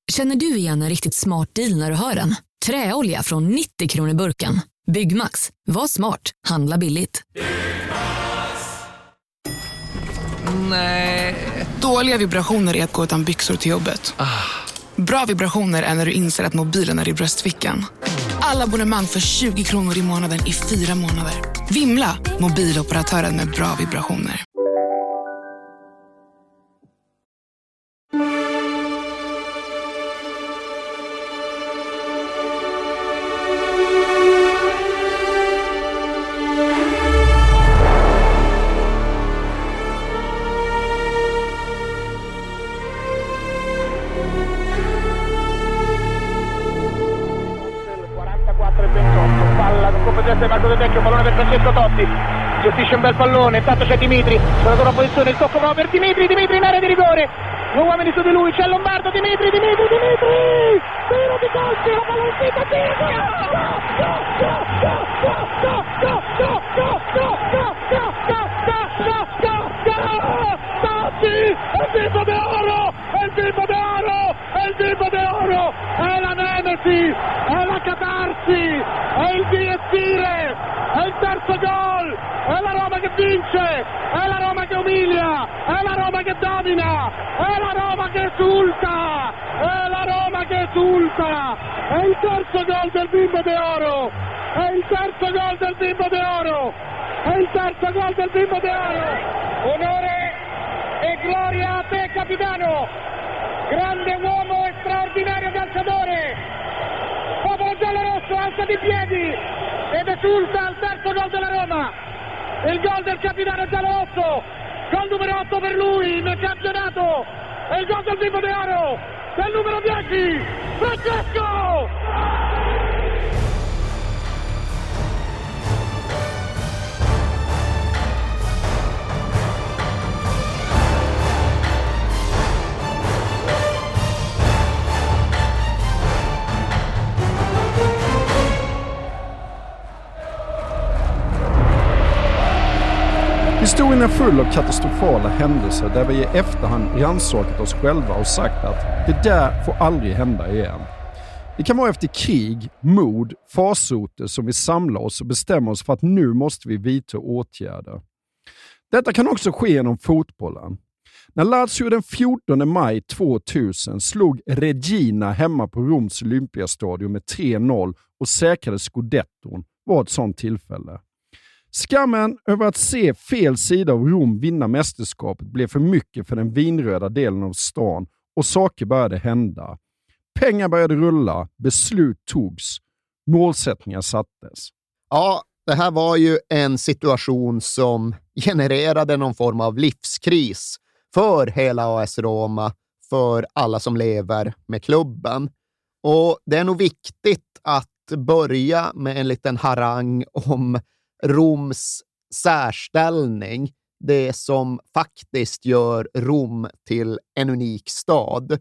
Känner du igen en riktigt smart deal när du hör den? Träolja från 90 kronor burken. Byggmax. Var smart. Handla billigt. Nej. Dåliga vibrationer är att gå utan byxor till jobbet. Bra vibrationer är när du inser att mobilen är i bröstfickan. Alla abonnemang för 20 kronor i månaden i 4 månader. Vimla. Mobiloperatören med bra vibrationer. Marco Del Vecchio, pallone per Francesco Totti, gestisce un bel pallone, intanto c'è Dimitri, sulla tua posizione, il tocco proprio per Dimitri in area di rigore, 2 uomini su di lui, c'è Lombardo, Dimitri, tiro di calcio, la palla uscita, il bimbo d'oro, è la nemesi, è la catarsi, è il direttire, è il terzo gol, è la Roma che vince, è la Roma che umilia, è la Roma che domina, è la Roma che esulta, è la Roma che esulta, è il terzo gol del bimbo d'oro, è il terzo gol del bimbo d'oro, è il terzo gol del bimbo d'oro, onore e gloria a te capitano, grande uomo e straordinario calciatore, popolo giallo-rosso, alzati in piedi ed esulta al terzo gol della Roma, il gol del capitano giallo-rosso, gol numero 8 per lui nel campionato, e il gol del bimbo d'oro del numero 10, Francesco! Historien är full av katastrofala händelser där vi i efterhand rannsakat oss själva och sagt att det där får aldrig hända igen. Det kan vara efter krig, mord, farsoter som vi samlar oss och bestämmer oss för att nu måste vi vidta åtgärder. Detta kan också ske genom fotbollen. När Lazio den 14 maj 2000 slog Regina hemma på Roms Olympiastadion med 3-0 och säkrade scudetton var ett sådant tillfälle. Skammen över att se fel sida av Rom vinna mästerskapet blev för mycket för den vinröda delen av stan och saker började hända. Pengar började rulla, beslut togs, målsättningar sattes. Ja, det här var ju en situation som genererade någon form av livskris för hela AS Roma, för alla som lever med klubben. Och det är nog viktigt att börja med en liten harang om Roms särställning, det som faktiskt gör Rom till en unik stad.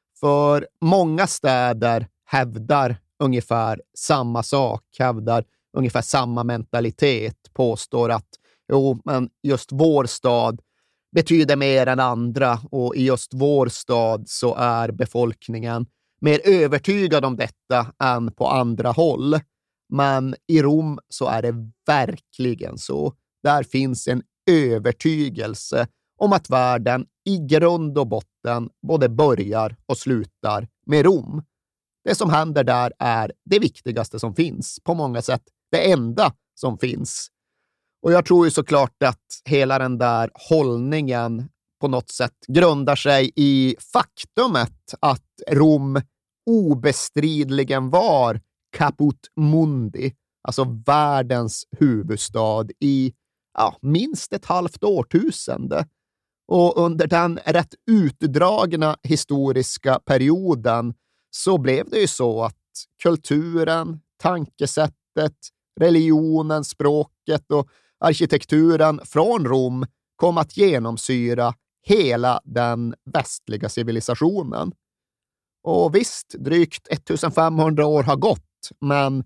För många städer hävdar ungefär samma sak, hävdar ungefär samma mentalitet, påstår att men just vår stad betyder mer än andra och i just vår stad så är befolkningen mer övertygad om detta än på andra håll. Men i Rom så är det verkligen så. Där finns en övertygelse om att världen i grund och botten både börjar och slutar med Rom. Det som händer där är det viktigaste som finns. På många sätt det enda som finns. Och jag tror ju såklart att hela den där hållningen på något sätt grundar sig i faktumet att Rom obestridligen var Caput Mundi, alltså världens huvudstad i minst ett halvt årtusende. Och under den rätt utdragna historiska perioden så blev det ju så att kulturen, tankesättet, religionen, språket och arkitekturen från Rom kom att genomsyra hela den västliga civilisationen. Och visst, drygt 1500 år har gått, men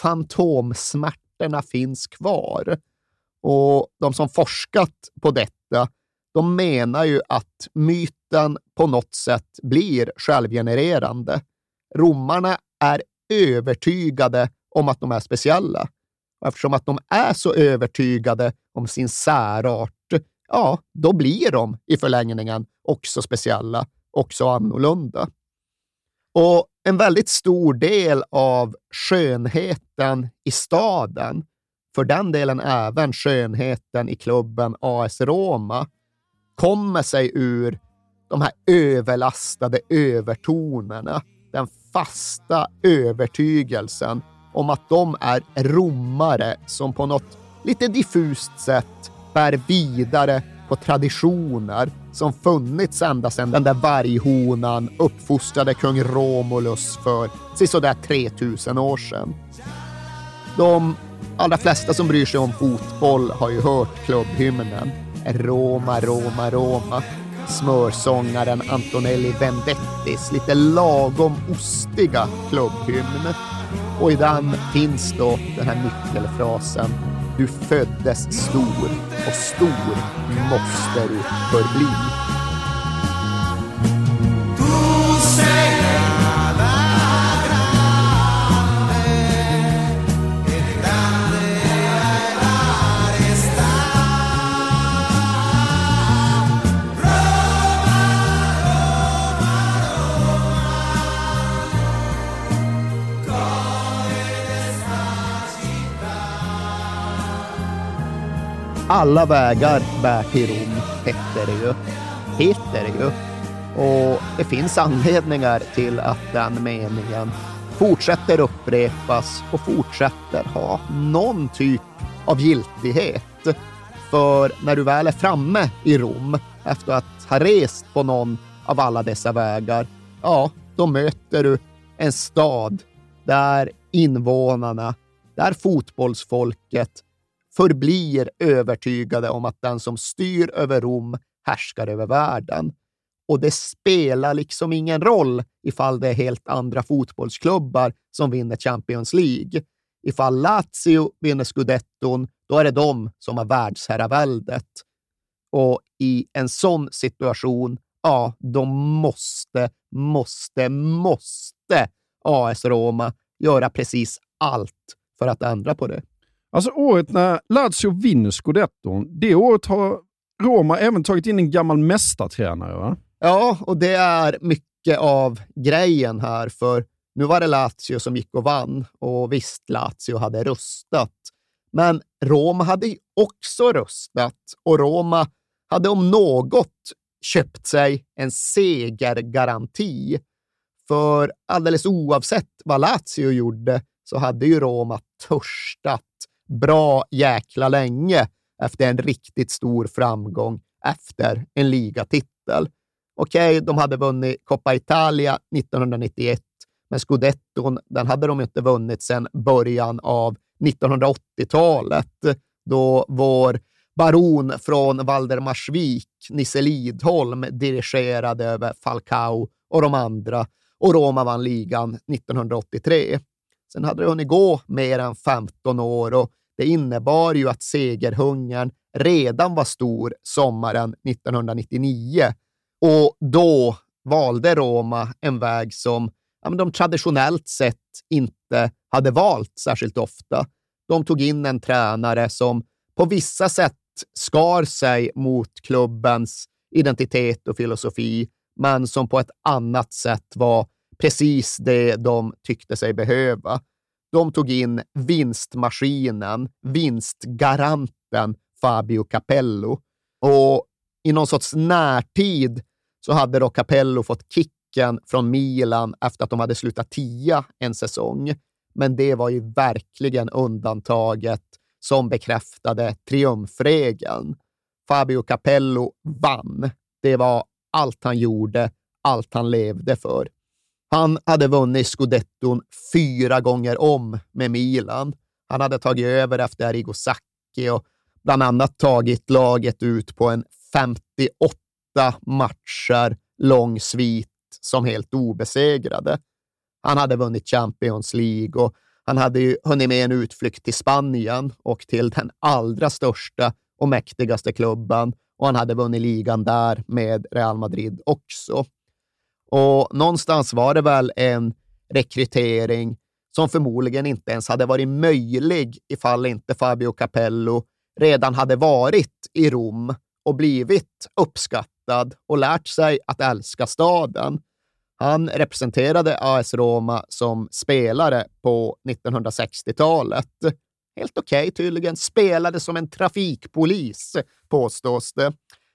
fantomsmärtorna finns kvar. Och de som forskat på detta, de menar ju att myten myten på något sätt blir självgenererande. Romarna är övertygade om att de är speciella. Och eftersom att de är så övertygade om sin särart, ja, då blir de i förlängningen också speciella, också annorlunda. Och en väldigt stor del av skönheten i staden, för den delen även skönheten i klubben AS Roma, kommer sig ur de här överlastade övertonerna, den fasta övertygelsen om att de är romare som på något lite diffust sätt bär vidare på traditioner som funnits ända sedan den där varghonan uppfostrade kung Romulus för sådär 3000 år sedan. De allra flesta som bryr sig om fotboll har ju hört klubbhymnen Roma, Roma, Roma. Smörsångaren Antonelli Vendettis lite lagom ostiga klubbhymn. Och i den finns då den här nyckelfrasen: du föddes stor och stor måste du förbli. Alla vägar bär till Rom, heter det ju. Och det finns anledningar till att den meningen fortsätter upprepas och fortsätter ha någon typ av giltighet. För när du väl är framme i Rom efter att ha rest på någon av alla dessa vägar, ja, då möter du en stad där invånarna, där fotbollsfolket förblir övertygade om att den som styr över Rom härskar över världen. Och det spelar liksom ingen roll ifall det är helt andra fotbollsklubbar som vinner Champions League. Ifall Lazio vinner Scudetton, då är det de som har världsherraväldet. Och i en sån situation, ja, då måste AS Roma göra precis allt för att ändra på det. Alltså året när Lazio vinner Scudetton, det året har Roma även tagit in en gammal mästartränare, va? Ja, och det är mycket av grejen här, för nu var det Lazio som gick och vann, och visst, Lazio hade rustat. Men Roma hade ju också rustat, och Roma hade om något köpt sig en segergaranti. För alldeles oavsett vad Lazio gjorde så hade ju Roma törstat bra jäkla länge efter en riktigt stor framgång efter en ligatitel. Okej, de hade vunnit Coppa Italia 1991, men Scudetton, den hade de inte vunnit sedan början av 1980-talet, då vår baron från Valdemarsvik, Nisse Lidholm, dirigerade över Falcao och de andra, och Roma vann ligan 1983. Sen hade det hunnit gå mer än 15 år, och det innebar ju att segerhungern redan var stor sommaren 1999. Och då valde Roma en väg som de traditionellt sett inte hade valt särskilt ofta. De tog in en tränare som på vissa sätt skar sig mot klubbens identitet och filosofi, men som på ett annat sätt var precis det de tyckte sig behöva. De tog in vinstmaskinen, vinstgaranten Fabio Capello. Och i någon sorts närtid så hade då Capello fått kicken från Milan efter att de hade slutat 10 en säsong. Men det var ju verkligen undantaget som bekräftade triumfregeln. Fabio Capello vann. Det var allt han gjorde, allt han levde för. Han hade vunnit Scudetton 4 gånger om med Milan. Han hade tagit över efter Arrigo Sacchi och bland annat tagit laget ut på en 58 matcher lång svit som helt obesegrade. Han hade vunnit Champions League och han hade ju hunnit med en utflykt till Spanien och till den allra största och mäktigaste klubben och han hade vunnit ligan där med Real Madrid också. Och någonstans var det väl en rekrytering som förmodligen inte ens hade varit möjlig ifall inte Fabio Capello redan hade varit i Rom och blivit uppskattad och lärt sig att älska staden. Han representerade AS Roma som spelare på 1960-talet. Helt okej, tydligen. Spelade som en trafikpolis, påstås det.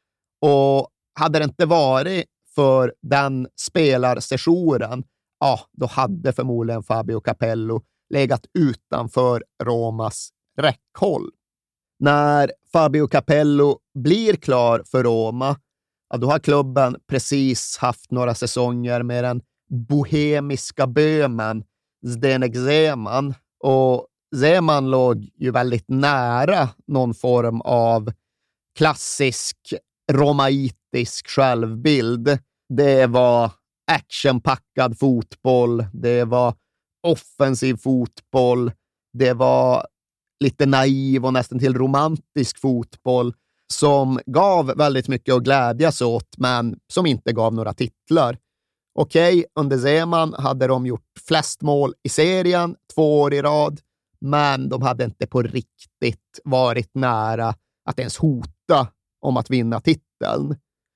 Och hade det inte varit för den spelarsessionen, ja, då hade förmodligen Fabio Capello legat utanför Romas räckhåll. När Fabio Capello blir klar för Roma, ja, då har klubben precis haft några säsonger med den bohemiska bömen Zdenek Zeman. Och Zeman låg ju väldigt nära någon form av klassisk romaitisk självbild. Det var actionpackad fotboll, det var offensiv fotboll, det var lite naiv och nästan till romantisk fotboll som gav väldigt mycket att glädjas åt, men som inte gav några titlar. Okej, under Zeman hade de gjort flest mål i serien 2 år i rad, men de hade inte på riktigt varit nära att ens hota om att vinna titeln.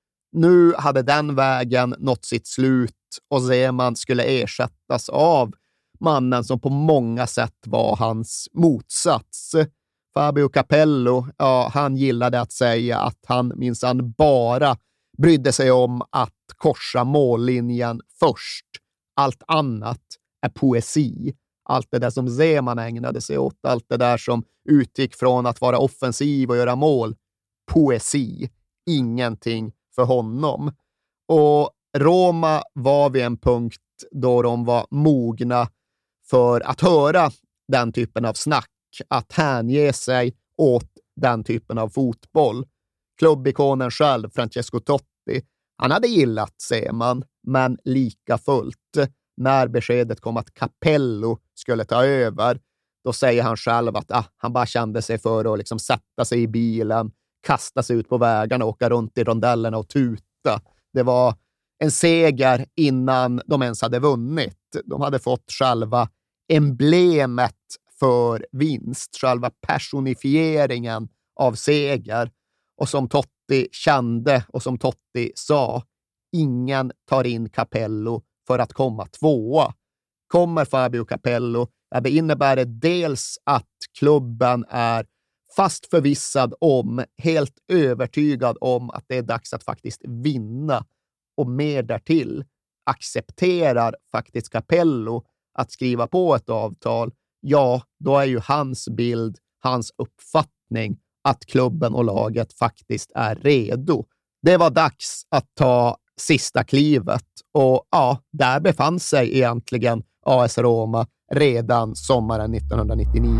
Nu hade den vägen nått sitt slut och Zeman skulle ersättas av mannen som på många sätt var hans motsats. Fabio Capello, ja, han gillade att säga att han minsann bara brydde sig om att korsa mållinjen först. Allt annat är poesi. Allt det där som Zeman ägnade sig åt, allt det där som utgick från att vara offensiv och göra mål, poesi. Ingenting för honom. Och Roma var vid en punkt då de var mogna för att höra den typen av snack, att hänge sig åt den typen av fotboll. Klubbikonen själv, Francesco Totti, han hade gillat Zeman, men lika fullt. När beskedet kom att Capello skulle ta över, då säger han själv att han bara kände sig för att liksom sätta sig i bilen, kasta sig ut på vägarna, åka runt i rondellerna och tuta. Det var en seger innan de ens hade vunnit. De hade fått själva emblemet för vinst, själva personifieringen av seger. Och som Totti kände och som Totti sa, ingen tar in Capello för att komma 2. Kommer Fabio Capello, det innebär det dels att klubben är fast förvissad om, helt övertygad om att det är dags att faktiskt vinna, och mer därtill accepterar faktiskt Capello att skriva på ett avtal, ja, då är ju hans bild, hans uppfattning att klubben och laget faktiskt är redo. Det var dags att ta sista klivet och ja, där befann sig egentligen AS Roma redan sommaren 1999.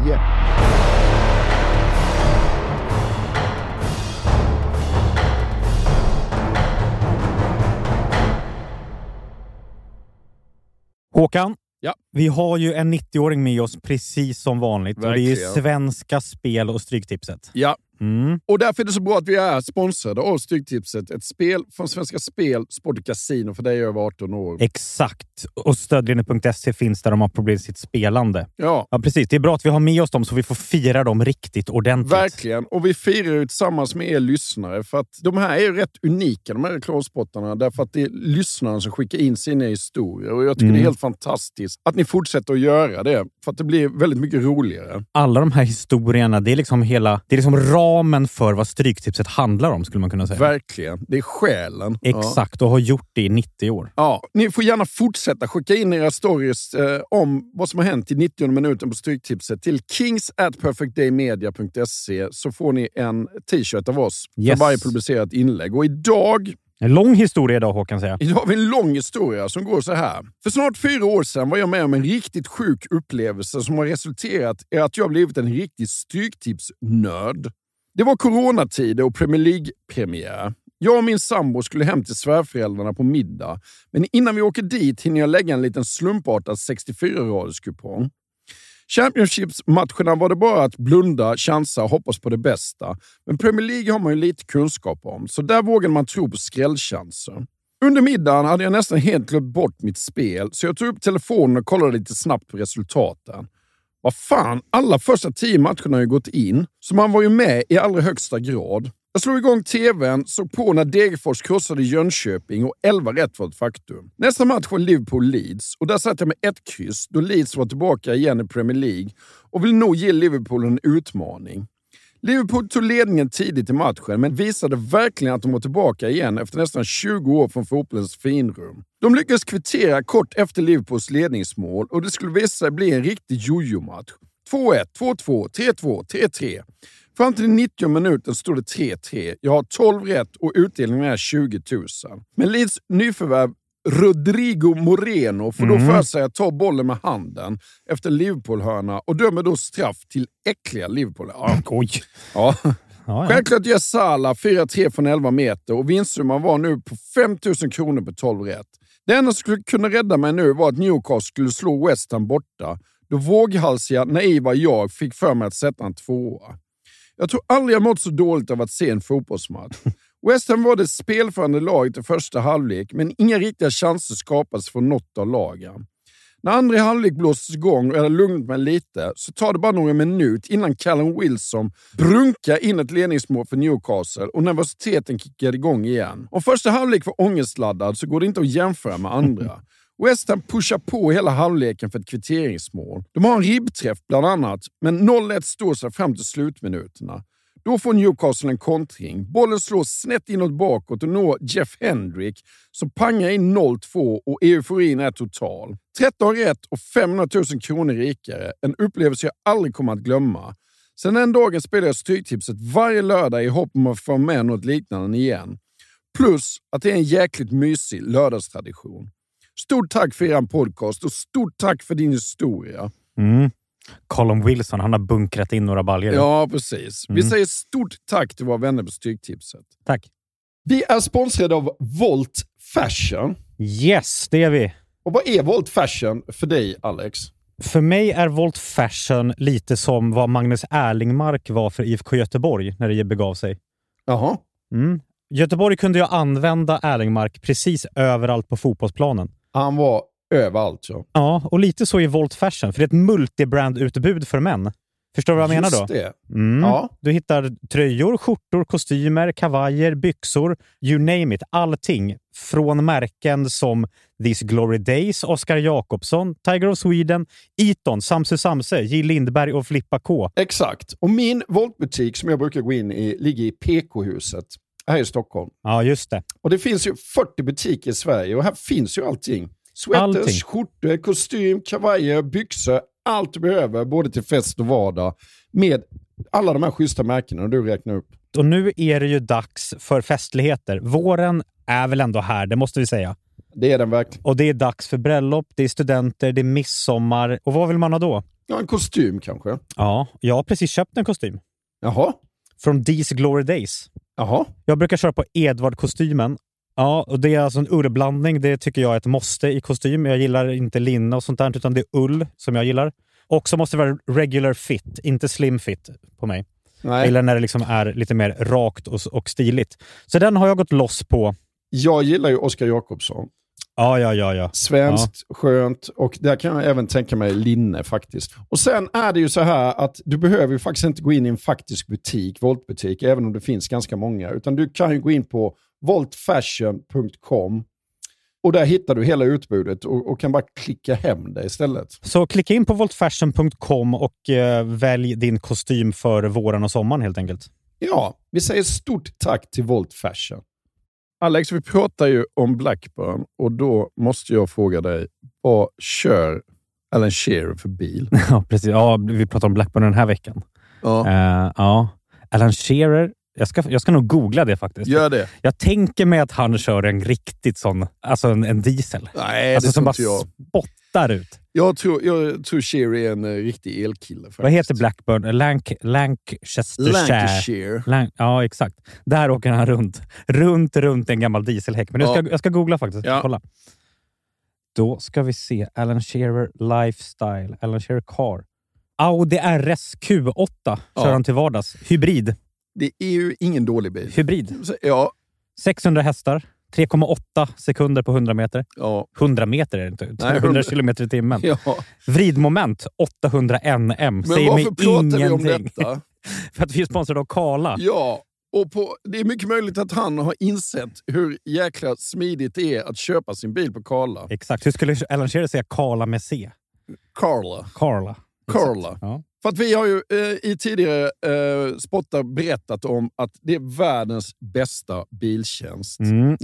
Håkan, ja. Vi har ju en 90-åring med oss precis som vanligt. Verkligen. Och det är ju Svenska Spel- och Stryktipset. Ja, och därför är det så bra att vi är sponsrade av Stryktipset. Ett spel från Svenska Spel, Sport och Casino för dig över 18 år. Exakt. Och stödlinje.se finns där de har problem med sitt spelande. Ja, precis. Det är bra att vi har med oss dem så vi får fira dem riktigt ordentligt. verkligen. Och vi firar ju tillsammans med er lyssnare. För att de här är ju rätt unika, de här reklamspottarna. Därför att det är lyssnarna som skickar in sina historier. Och jag tycker det är helt fantastiskt att ni fortsätter att göra det. För att det blir väldigt mycket roligare. Alla de här historierna, det är liksom ramen för vad Stryktipset handlar om, skulle man kunna säga. Verkligen. Det är själen. Exakt, och har gjort det i 90 år. Ja, ni får gärna fortsätta skicka in era stories om vad som har hänt i 90 minuten på Stryktipset till kings@perfectdaymedia.se, så får ni en t-shirt av oss för varje publicerat inlägg. Och idag... En lång historia idag, Håkan, säger jag. Idag har vi en lång historia som går så här. För snart 4 år sedan var jag med om en riktigt sjuk upplevelse som har resulterat i att jag blivit en riktig stryktipsnörd. Det var coronatider och Premier League-premiär. Jag och min sambo skulle hem till svärföräldrarna på middag. Men innan vi åker dit hinner jag lägga en liten slumpartad 64-raderskupong. Championships-matcherna var det bara att blunda, chansa och hoppas på det bästa. Men Premier League har man ju lite kunskap om, så där vågar man tro på skrällchanser. Under middagen hade jag nästan helt glömt bort mitt spel, så jag tog upp telefonen och kollade lite snabbt på resultaten. Vad fan, alla första 10 matcherna har ju gått in, så man var ju med i allra högsta grad. Jag slog igång tvn, såg på när Degerfors krossade Jönköping och 11 rätt var ett faktum. Nästa match var Liverpool-Leeds och där satt jag med 1 kryss då Leeds var tillbaka igen i Premier League och vill nog ge Liverpool en utmaning. Liverpool tog ledningen tidigt i matchen men visade verkligen att de var tillbaka igen efter nästan 20 år från fotbollens finrum. De lyckades kvittera kort efter Liverpools ledningsmål och det skulle visa sig bli en riktig jojo-match. 2-1, 2-2, 3-2, 3-3. Fram till 90 minuten stod det 3-3. Jag har 12 rätt och utdelningen är 20 000. Men Leeds nyförvärv Rodrigo Moreno får då för sig att ta bollen med handen efter Liverpool-hörna och dömer då straff till äckliga Liverpool. Ja. Självklart gör Salah 4-3 från 11 meter och vinstsumman var nu på 5 000 kronor på 12 rätt. Det enda som skulle kunna rädda mig nu var att Newcastle skulle slå West Ham borta. Då våghalsiga, naiva jag fick för mig att sätta en 2. Jag tror aldrig jag mått så dåligt av att se en fotbollsmatch. West Ham var det spelförande laget i första halvlek, men inga riktiga chanser skapades från något av lagen. När andra halvlek blåses igång och jag hade lugnat mig lite så tar det bara några minuter innan Callum Wilson brunkar in ett ledningsmål för Newcastle och nervositeten kickade igång igen. Om första halvlek var ångestladdad så går det inte att jämföra med andra. West Ham pushar på hela halvleken för ett kvitteringsmål. De har en ribbträff bland annat, men 0-1 står sig fram till slutminuterna. Då får Newcastle en kontring. Bollen slås snett inåt bakåt och når Jeff Hendrick som pangar in 0-2 och euforin är total. 13 rätt och 500 000 kronor rikare. En upplevelse jag aldrig kommer att glömma. Sen den dagen spelar jag Stryktipset varje lördag i hopp om att få med något liknande igen. Plus att det är en jäkligt mysig lördagstradition. Stort tack för er podcast och stort tack för din historia. Callum Wilson, han har bunkrat in några baljor. Ja, precis. Vi säger stort tack till våra vänner på Stryktipset. Tack. Vi är sponsrade av Volt Fashion. Yes, det är vi. Och vad är Volt Fashion för dig, Alex? För mig är Volt Fashion lite som vad Magnus Erlingmark var för IFK Göteborg när det begav sig. Jaha. Göteborg kunde ju använda Erlingmark precis överallt på fotbollsplanen. Han var överallt, ja. Ja, och lite så i Volt Fashion. För det är ett multibrand-utbud för män. Förstår du vad jag menar då? Just det. Ja. Du hittar tröjor, skjortor, kostymer, kavajer, byxor, you name it. Allting. Från märken som These Glory Days, Oscar Jakobsson, Tiger of Sweden, Eton, Samse Samse, J. Lindberg och Flippa K. Exakt. Och min Voltbutik som jag brukar gå in i ligger i PK-huset här i Stockholm. Ja, just det. Och det finns ju 40 butiker i Sverige och här finns ju allting. Sweaters, skjortor, kostym, kavajer, byxor, allt du behöver både till fest och vardag med alla de här schyssta märkena du räknar upp. Och nu är det ju dags för festligheter. Våren är väl ändå här, det måste vi säga. Det är den verkligen. Och det är dags för bröllop, det är studenter, det är midsommar. Och vad vill man ha då? Ja, en kostym kanske. Ja, jag har precis köpt en kostym. Jaha. Från These Glory Days. Jaha. Jag brukar köra på Edvard-kostymen. Ja, och det är alltså en ullblandning. Det tycker jag är ett måste i kostym. Jag gillar inte linne och sånt där, utan det är ull som jag gillar. Och så måste det vara regular fit, inte slim fit på mig. Nej. Jag gillar när det liksom är lite mer rakt och stiligt. Så den har jag gått loss på. Jag gillar ju Oscar Jakobsson. Ja. Svenskt, skönt, och där kan jag även tänka mig linne faktiskt. Och sen är det ju så här att du behöver ju faktiskt inte gå in i en faktisk butik, Voltbutik, även om det finns ganska många. Utan du kan ju gå in på voltfashion.com och där hittar du hela utbudet och kan bara klicka hem det istället. Så klicka in på voltfashion.com och välj din kostym för våren och sommaren helt enkelt. Ja, vi säger stort tack till Volt Fashion. Alex, vi pratar ju om Blackburn och då måste jag fråga dig, vad kör Alan Shearer för bil? Ja, precis. Ja, vi pratar om Blackburn den här veckan. Ja. Alan Shearer, jag ska nog googla det faktiskt. Gör det. Jag tänker mig att han kör en riktigt sån, alltså en diesel. Nej, alltså det som bara jag. Spottar ut. Jag tror Shearer är en riktig elkille faktiskt. Vad heter Blackburn? Lancashire. Ja, exakt. Där åker han runt en gammal dieselhäck. Men jag ska googla faktiskt. Ja. Kolla. Då ska vi se. Alan Shearer Lifestyle. Alan Shearer Car. Audi RS Q8 kör han till vardags. Hybrid. Det är ju ingen dålig bil. Hybrid. Ja. 600 hästar. 3,8 sekunder på 100 meter. Ja. 100 meter är det inte. 100 kilometer i timmen. Ja. Vridmoment 800 Nm. Men varför pratar vi om detta? För att vi är sponsrade av Kala. Ja, och det är mycket möjligt att han har insett hur jäkla smidigt det är att köpa sin bil på Kala. Exakt. Hur skulle Alan Shearer säga Kala med C? Karla. Ja. För att vi har ju i tidigare spottar berättat om att det är världens bästa biltjänst. Med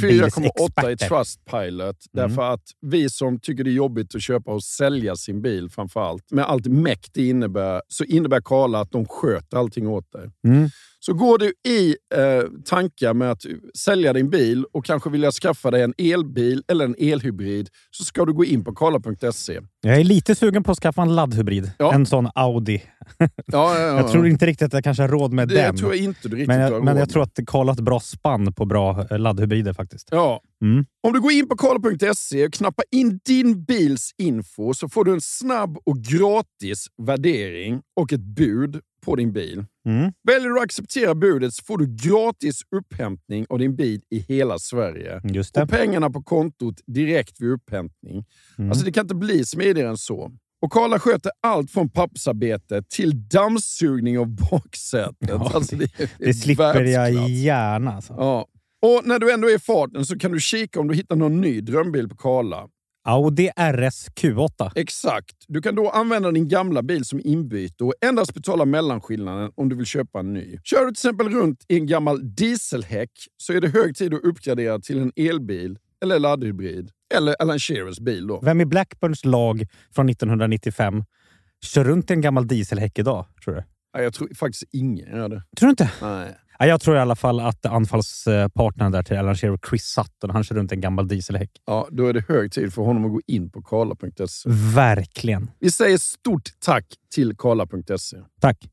4,8 i Trustpilot. Därför att vi som tycker det är jobbigt att köpa och sälja sin bil framförallt, med allt mäkt det innebär, så innebär Kala att de sköter allting åt dig. Så går du i tankar med att sälja din bil och kanske vilja skaffa dig en elbil eller en elhybrid, så ska du gå in på kala.se. Jag är lite sugen på att skaffa en laddhybrid. Ja. En sån Audi. Ja. Jag tror inte riktigt att jag kanske har råd med den. Det tror jag inte du riktigt har råd. Men jag tror att Kala har ett bra spann på bra laddhybrider faktiskt. Ja. Om du går in på kala.se och knappar in din bils info, så får du en snabb och gratis värdering och ett bud på din bil. Väljer du att acceptera budet så får du gratis upphämtning av din bil i hela Sverige. Just det. Och pengarna på kontot direkt vid upphämtning. Alltså det kan inte bli smidigare än så. Och Kala sköter allt från pappersarbete till dammsugning av baksätet. Ja, alltså det slipper jag gärna. Alltså. Ja. Och när du ändå är i farten så kan du kika om du hittar någon ny drömbil på Kala. Audi RS Q8. Exakt. Du kan då använda din gamla bil som inbyte och endast betala mellanskillnaden om du vill köpa en ny. Kör du till exempel runt i en gammal dieselhäck så är det hög tid att uppgradera till en elbil eller laddhybrid. Eller Alan Shearers bil då. Vem i Blackburns lag från 1995 kör runt i en gammal dieselhäck idag, tror du? Ja, jag tror faktiskt ingen gör det. Tror du inte? Nej. Ja, jag tror i alla fall att anfallspartnern där till Alan Shearer, Chris Sutton, han kör runt en gammal dieselhäck. Ja, då är det hög tid för honom att gå in på kala.se. Verkligen. Vi säger stort tack till kala.se. Tack.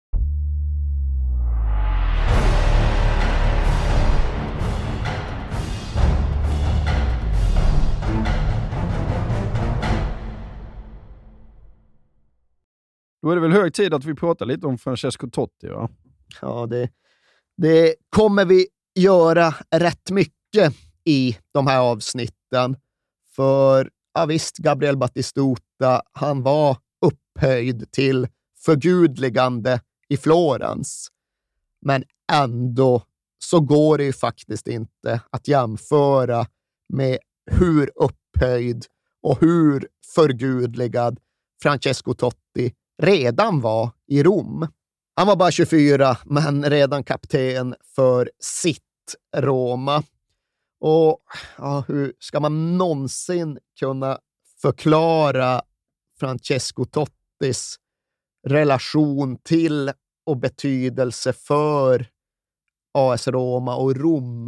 Då är det väl hög tid att vi pratar lite om Francesco Totti, va? Ja, det kommer vi göra rätt mycket i de här avsnitten. För ja visst, Gabriel Batistuta, han var upphöjd till förgudligande i Florens. Men ändå så går det ju faktiskt inte att jämföra med hur upphöjd och hur förgudligad Francesco Totti redan var i Rom. Han var bara 24, men redan kapten för sitt Roma. Och ja, hur ska man någonsin kunna förklara Francesco Tottis relation till och betydelse för AS Roma och Rom?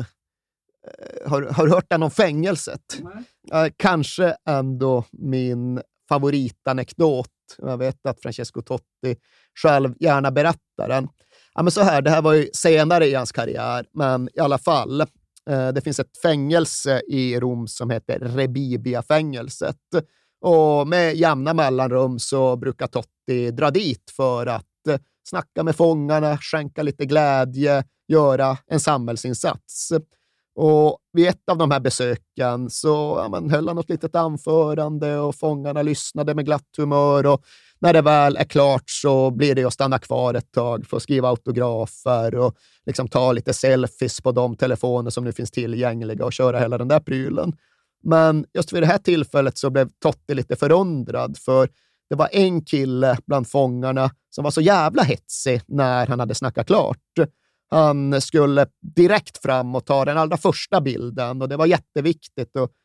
Har du hört den om fängelset? Kanske ändå min favoritanekdot. Jag vet att Francesco Totti själv gärna berättar den. Ja, men så här, det här var ju senare i hans karriär, men i alla fall. Det finns ett fängelse i Rom som heter Rebibbia-fängelset. Och med jämna mellanrum så brukar Totti dra dit för att snacka med fångarna, skänka lite glädje, göra en samhällsinsats. Och vid ett av de här besöken så höll han något litet anförande och fångarna lyssnade med glatt humör, och när det väl är klart så blir det att stanna kvar ett tag för att skriva autografer och liksom ta lite selfies på de telefoner som nu finns tillgängliga och köra hela den där prylen. Men just vid det här tillfället så blev Totti lite förundrad, för det var en kille bland fångarna som var så jävla hetsig när han hade snackat klart. Han skulle direkt fram och ta den allra första bilden, och det var jätteviktigt. Och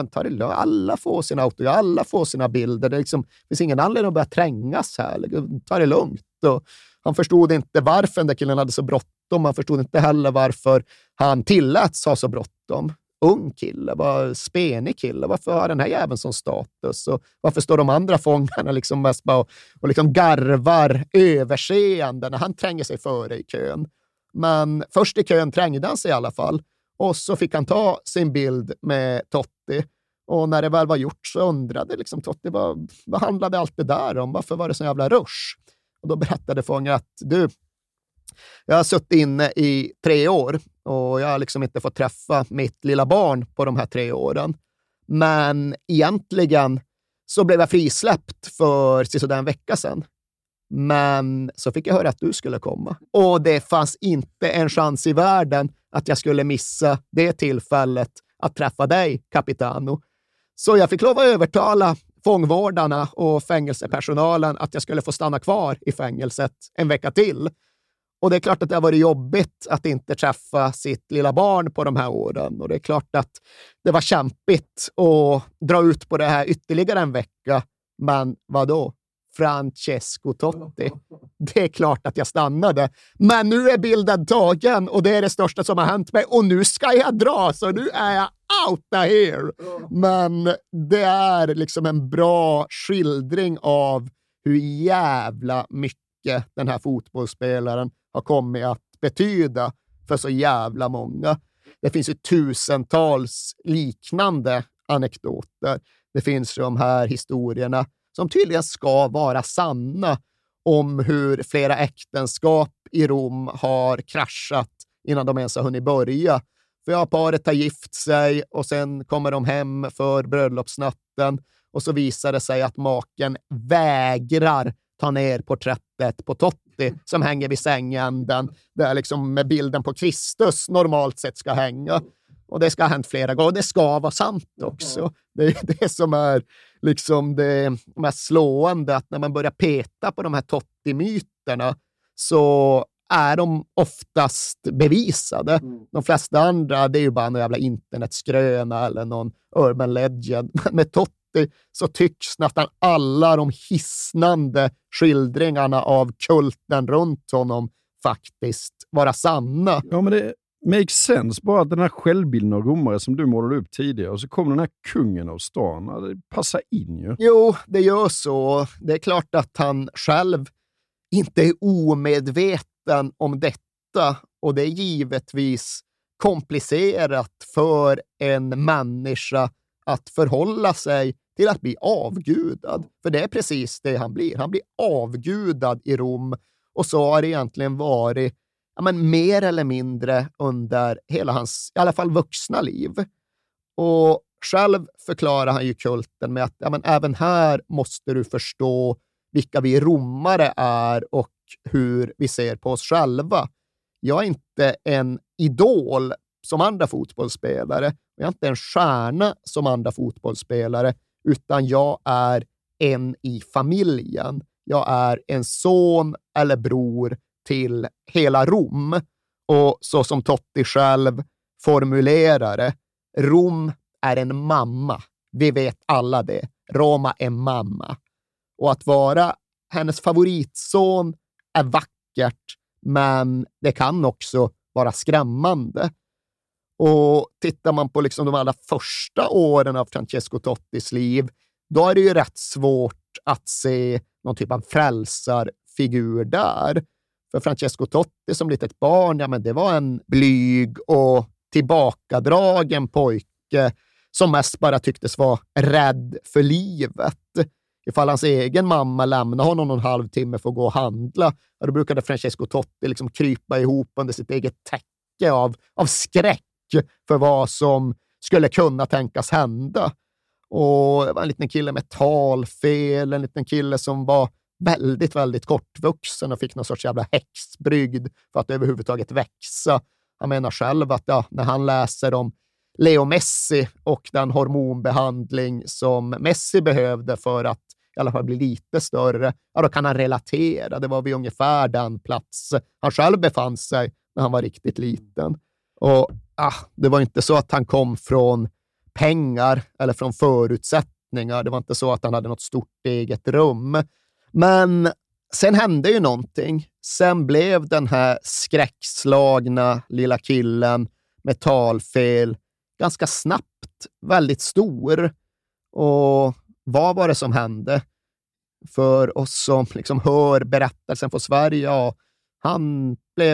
alla får sina autografer, alla får sina bilder. Det finns ingen anledning att börja trängas här. Ta det lugnt. Och han förstod inte varför den där killen hade så bråttom. Han förstod inte heller varför han tilläts ha så bråttom. Ung kille, var spenig kille. Varför har den här jäveln som status? Och varför står de andra fångarna mest bara och garvar överseende när han tränger sig före i kön? Men först i kön trängde han sig i alla fall. Och så fick han ta sin bild med Totti. Och när det väl var gjort så undrade liksom Totti, vad handlade allt det där om? Varför var det så jävla rush? Och då berättade Fånge att jag har suttit inne i 3 år och jag har liksom inte fått träffa mitt lilla barn på de här 3 åren. Men egentligen så blev jag frisläppt för sådär en vecka sedan. Men så fick jag höra att du skulle komma. Och det fanns inte en chans i världen att jag skulle missa det tillfället att träffa dig, Capitano. Så jag fick lov att övertala fångvårdarna och fängelsepersonalen att jag skulle få stanna kvar i fängelset en vecka till. Och det är klart att det har varit jobbigt att inte träffa sitt lilla barn på de här åren. Och det är klart att det var kämpigt att dra ut på det här ytterligare en vecka. Men vadå? Francesco Totti. Det är klart att jag stannade. Men nu är bilden tagen och det är det största som har hänt mig. Och nu ska jag dra, så nu är jag out here. Men det är liksom en bra skildring av hur jävla mycket den här fotbollsspelaren har kommit att betyda för så jävla många. Det finns ju tusentals liknande anekdoter. Det finns de här historierna som tydligen ska vara sanna om hur flera äktenskap i Rom har kraschat innan de ens har hunnit börja. För paret har gift sig och sen kommer de hem för bröllopsnatten och så visar det sig att maken vägrar ta ner porträttet på Totti som hänger vid sängänden där liksom med bilden på Kristus normalt sett ska hänga. Och det ska ha hänt flera gånger. Och det ska vara sant också. Det är det som är liksom det mest slående, att när man börjar peta på de här Totti-myterna så är de oftast bevisade. De flesta andra, det är ju bara någon jävla internetskröna eller någon urban legend. Men med Totti så tycks nästan alla de hisnande skildringarna av kulten runt honom faktiskt vara sanna. Ja, men det makes sense. Bara att den här självbilden av romare som du målade upp tidigare och så kommer den här kungen av stan. Det passar in ju. Jo, det gör så. Det är klart att han själv inte är omedveten om detta och det är givetvis komplicerat för en människa att förhålla sig till att bli avgudad. För det är precis det han blir. Han blir avgudad i Rom och så har det egentligen varit mer eller mindre under hela hans, i alla fall vuxna liv. Och själv förklarar han ju kulten med att även här måste du förstå vilka vi romare är och hur vi ser på oss själva. Jag är inte en idol som andra fotbollsspelare. Jag är inte en stjärna som andra fotbollsspelare, utan jag är en i familjen. Jag är en son eller bror till hela Rom. Och så som Totti själv formulerar det, Rom är en mamma. Vi vet alla det. Roma är mamma. Och att vara hennes favoritson är vackert, men det kan också vara skrämmande. Och tittar man på liksom de allra första åren av Francesco Tottis liv, då är det ju rätt svårt att se någon typ av frälsarfigur där. För Francesco Totti som litet barn, det var en blyg och tillbakadragen pojke som mest bara tycktes vara rädd för livet. Ifall hans egen mamma lämnade honom en halvtimme för att gå och handla, då brukade Francesco Totti liksom krypa ihop under sitt eget täcke av skräck för vad som skulle kunna tänkas hända. Och det var en liten kille med talfel, en liten kille som var väldigt, väldigt kortvuxen och fick någon sorts jävla häxbrygd för att överhuvudtaget växa. Han menar själv att när han läser om Leo Messi och den hormonbehandling som Messi behövde för att i alla fall bli lite större, då kan han relatera. Det var vid ungefär den plats han själv befann sig när han var riktigt liten. Och det var inte så att han kom från pengar eller från förutsättningar. Det var inte så att han hade något stort eget rum. Men sen hände ju någonting. Sen blev den här skräckslagna lilla killen med talfel ganska snabbt väldigt stor. Och vad var det som hände? För oss som liksom hör berättelsen från Sverige, han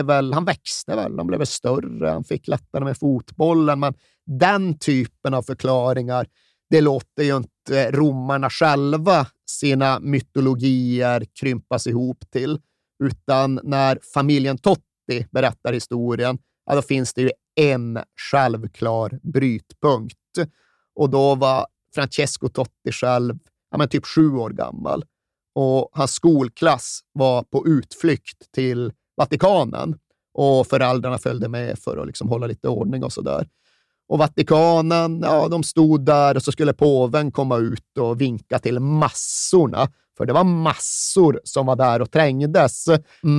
växte väl, han blev större, han fick lättare med fotbollen, men den typen av förklaringar, det låter ju inte romarna själva sina mytologier krympas ihop till, utan när familjen Totti berättar historien, ja, då finns det ju en självklar brytpunkt. Och då var Francesco Totti själv typ 7 år gammal. Och hans skolklass var på utflykt till Vatikanen. Och föräldrarna följde med för att liksom hålla lite ordning och sådär. Och Vatikanen, ja, de stod där och så skulle påven komma ut och vinka till massorna. För det var massor som var där och trängdes.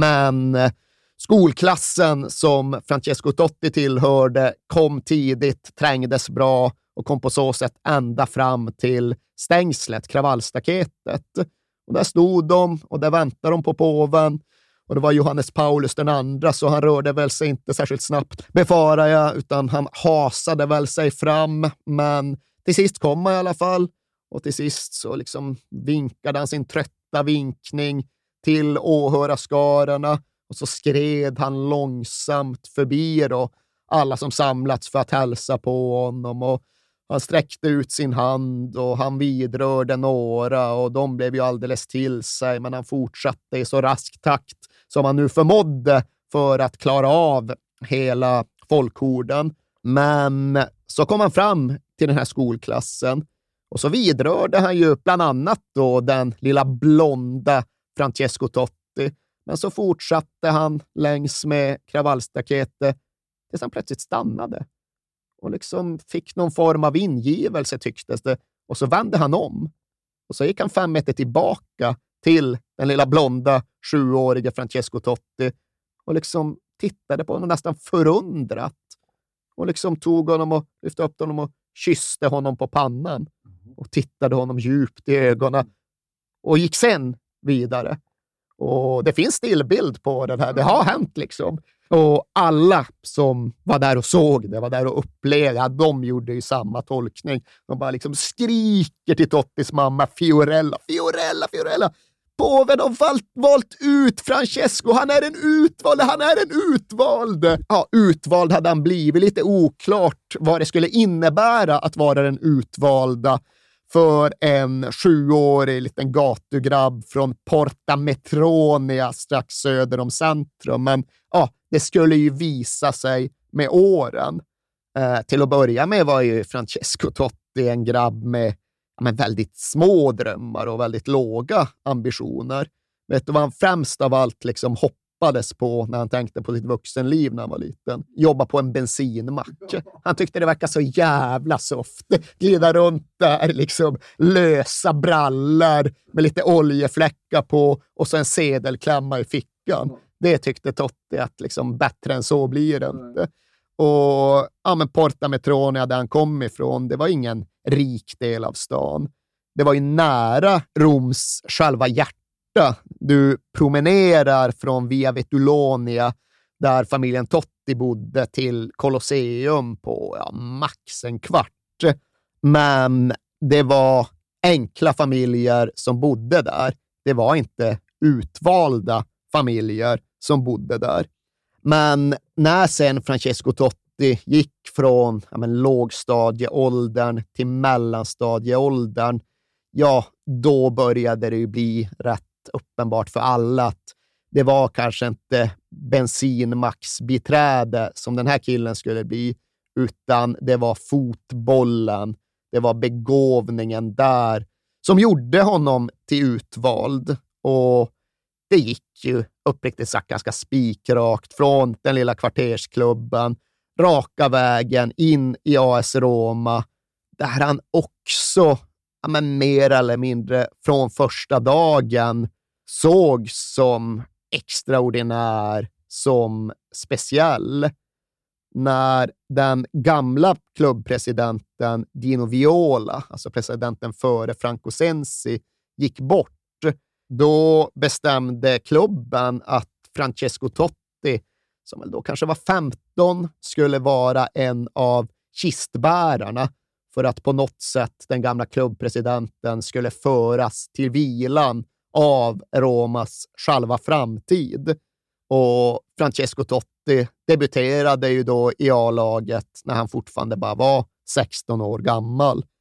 Men skolklassen som Francesco Totti tillhörde kom tidigt, trängdes bra och kom på så sätt ända fram till stängslet, kravallstaketet. Och där stod de och där väntade de på påven. Och det var Johannes Paulus den andra, så han rörde väl sig inte särskilt snabbt, befarar jag, utan han hasade väl sig fram. Men till sist kom han i alla fall. Och till sist så liksom vinkade han sin trötta vinkning till åhörarskarorna. Och så skred han långsamt förbi då alla som samlats för att hälsa på honom. Och han sträckte ut sin hand och han vidrörde några och de blev ju alldeles till sig, men han fortsatte i så rask takt som han nu förmådde för att klara av hela folkhorden. Men så kom han fram till den här skolklassen och så vidrörde han ju bland annat då den lilla blonda Francesco Totti. Men så fortsatte han längs med kravallstaketet tills han plötsligt stannade. Och liksom fick någon form av ingivelse tycktes det. Och så vände han om. Och så gick han 5 meter tillbaka till den lilla blonda 7-åriga Francesco Totti. Och liksom tittade på honom nästan förundrat. Och liksom tog honom och lyfte upp honom och kysste honom på pannan. Och tittade honom djupt i ögonen. Och gick sen vidare. Och det finns stillbild på det här. Det har hänt liksom. Och alla som var där och såg det, var där och upplevde, de gjorde ju samma tolkning. De bara liksom skriker till Tottis mamma, Fiorella, Fiorella, Fiorella. Påven har valt ut Francesco, han är en utvald. Ja, utvald hade han blivit, lite oklart vad det skulle innebära att vara den utvalda för en 7-årig liten gatugrabb från Porta Metronia strax söder om centrum. Men ja, det skulle ju visa sig med åren. Till att börja med var ju Francesco Totti en grabb med väldigt små drömmar och väldigt låga ambitioner. Vet du vad han främst av allt liksom hoppades på när han tänkte på sitt vuxenliv när han var liten? Jobba på en bensinmack. Han tyckte det verkar så jävla soft. Glida runt där, liksom lösa brallor med lite oljefläckar på och så en sedelklämma i fickan. Det tyckte Totti att liksom bättre än så blir det inte. Och ja, men Porta Metronia där han kom ifrån, det var ingen rik del av stan. Det var ju nära Roms själva hjärta. Du promenerar från Via Vetulonia där familjen Totti bodde till Colosseum på max en kvart. Men det var enkla familjer som bodde där. Det var inte utvalda familjer som bodde där. Men när sen Francesco Totti gick från lågstadieåldern till mellanstadieåldern, ja, då började det ju bli rätt uppenbart för alla att det var kanske inte bensinmaxbiträde som den här killen skulle bli, utan det var fotbollen, det var begåvningen där som gjorde honom till utvald. Och det gick ju uppriktigt sagt ganska spikrakt från den lilla kvartersklubben raka vägen in i AS Roma, där han också mer eller mindre från första dagen såg som extraordinär, som speciell. När den gamla klubbpresidenten Dino Viola, alltså presidenten före Franco Sensi, gick bort, då bestämde klubben att Francesco Totti, som väl då kanske var 15, skulle vara en av kistbärarna för att på något sätt den gamla klubbpresidenten skulle föras till vilan av Romas själva framtid. Och Francesco Totti debuterade ju då i A-laget när han fortfarande bara var 16 år gammal.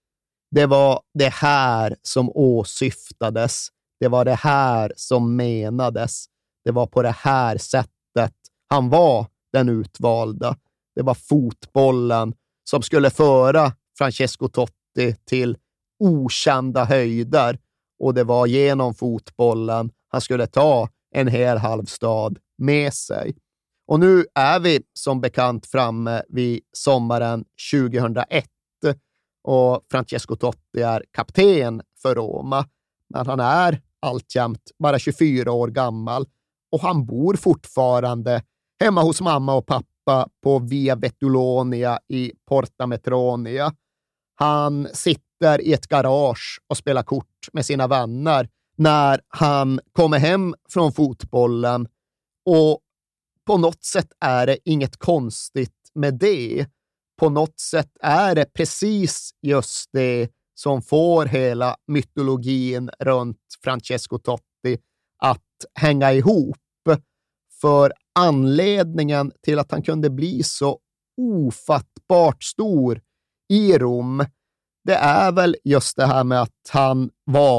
Det var det här som åsyftades. Det var det här som menades. Det var på det här sättet han var den utvalda. Det var fotbollen som skulle föra Francesco Totti till okända höjder. Och det var genom fotbollen han skulle ta en hel halvstad med sig. Och nu är vi som bekant framme vid sommaren 2001 och Francesco Totti är kapten för Roma. Men han är alltjämt bara 24 år gammal och han bor fortfarande hemma hos mamma och pappa på Via Vetulonia i Porta Metronia. Han sitter i ett garage och spelar kort med sina vänner när han kommer hem från fotbollen, och på något sätt är det inget konstigt med det. På något sätt är det precis just det som får hela mytologin runt Francesco Totti att hänga ihop. För anledningen till att han kunde bli så ofattbart stor i Rom, det är väl just det här med att han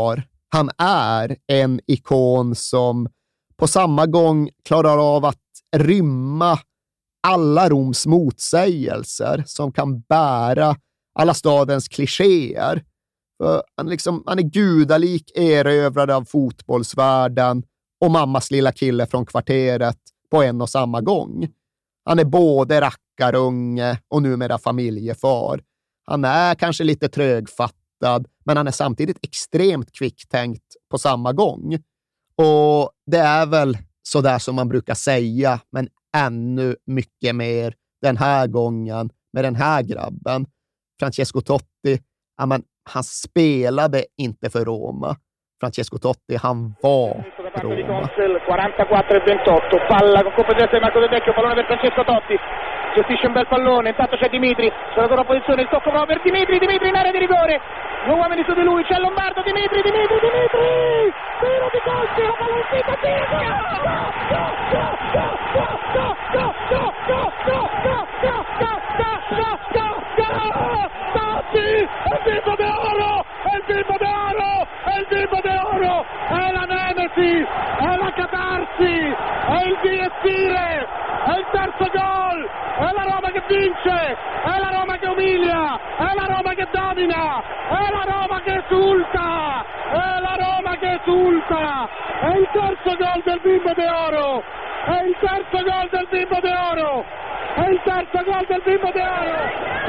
är en ikon som på samma gång klarar av att rymma alla Roms motsägelser, som kan bära alla stadens klichéer. Han är gudalik erövrad av fotbollsvärlden och mammas lilla kille från kvarteret på en och samma gång. Han är både rackarunge och numera familjefar. Han är kanske lite trögfattad, men han är samtidigt extremt kvicktänkt på samma gång. Och det är väl så där som man brukar säga, men ännu mycket mer den här gången med den här grabben. Francesco Totti, han spelade inte för Roma. Francesco Totti, han var Roma. 44-28, palla con colpo di testa di Marco Del Vecchio, pallone per Francesco Totti. Gestisce un bel pallone, intanto c'è Dimitri, sulla loro posizione, il tocco proprio per Dimitri in area di rigore, due uomini su di lui, c'è Lombardo, Dimitri, tiro di calcio, la palla uscita, il bimbo d'oro, è la nemesi, è la catarsi, è il direttire, è il terzo gol, è la Roma che vince, è la Roma che umilia, è la Roma che domina, è la Roma che esulta, è la Roma che esulta, è il terzo gol del bimbo d'oro, è il terzo gol del bimbo d'oro, è il terzo gol del bimbo d'oro.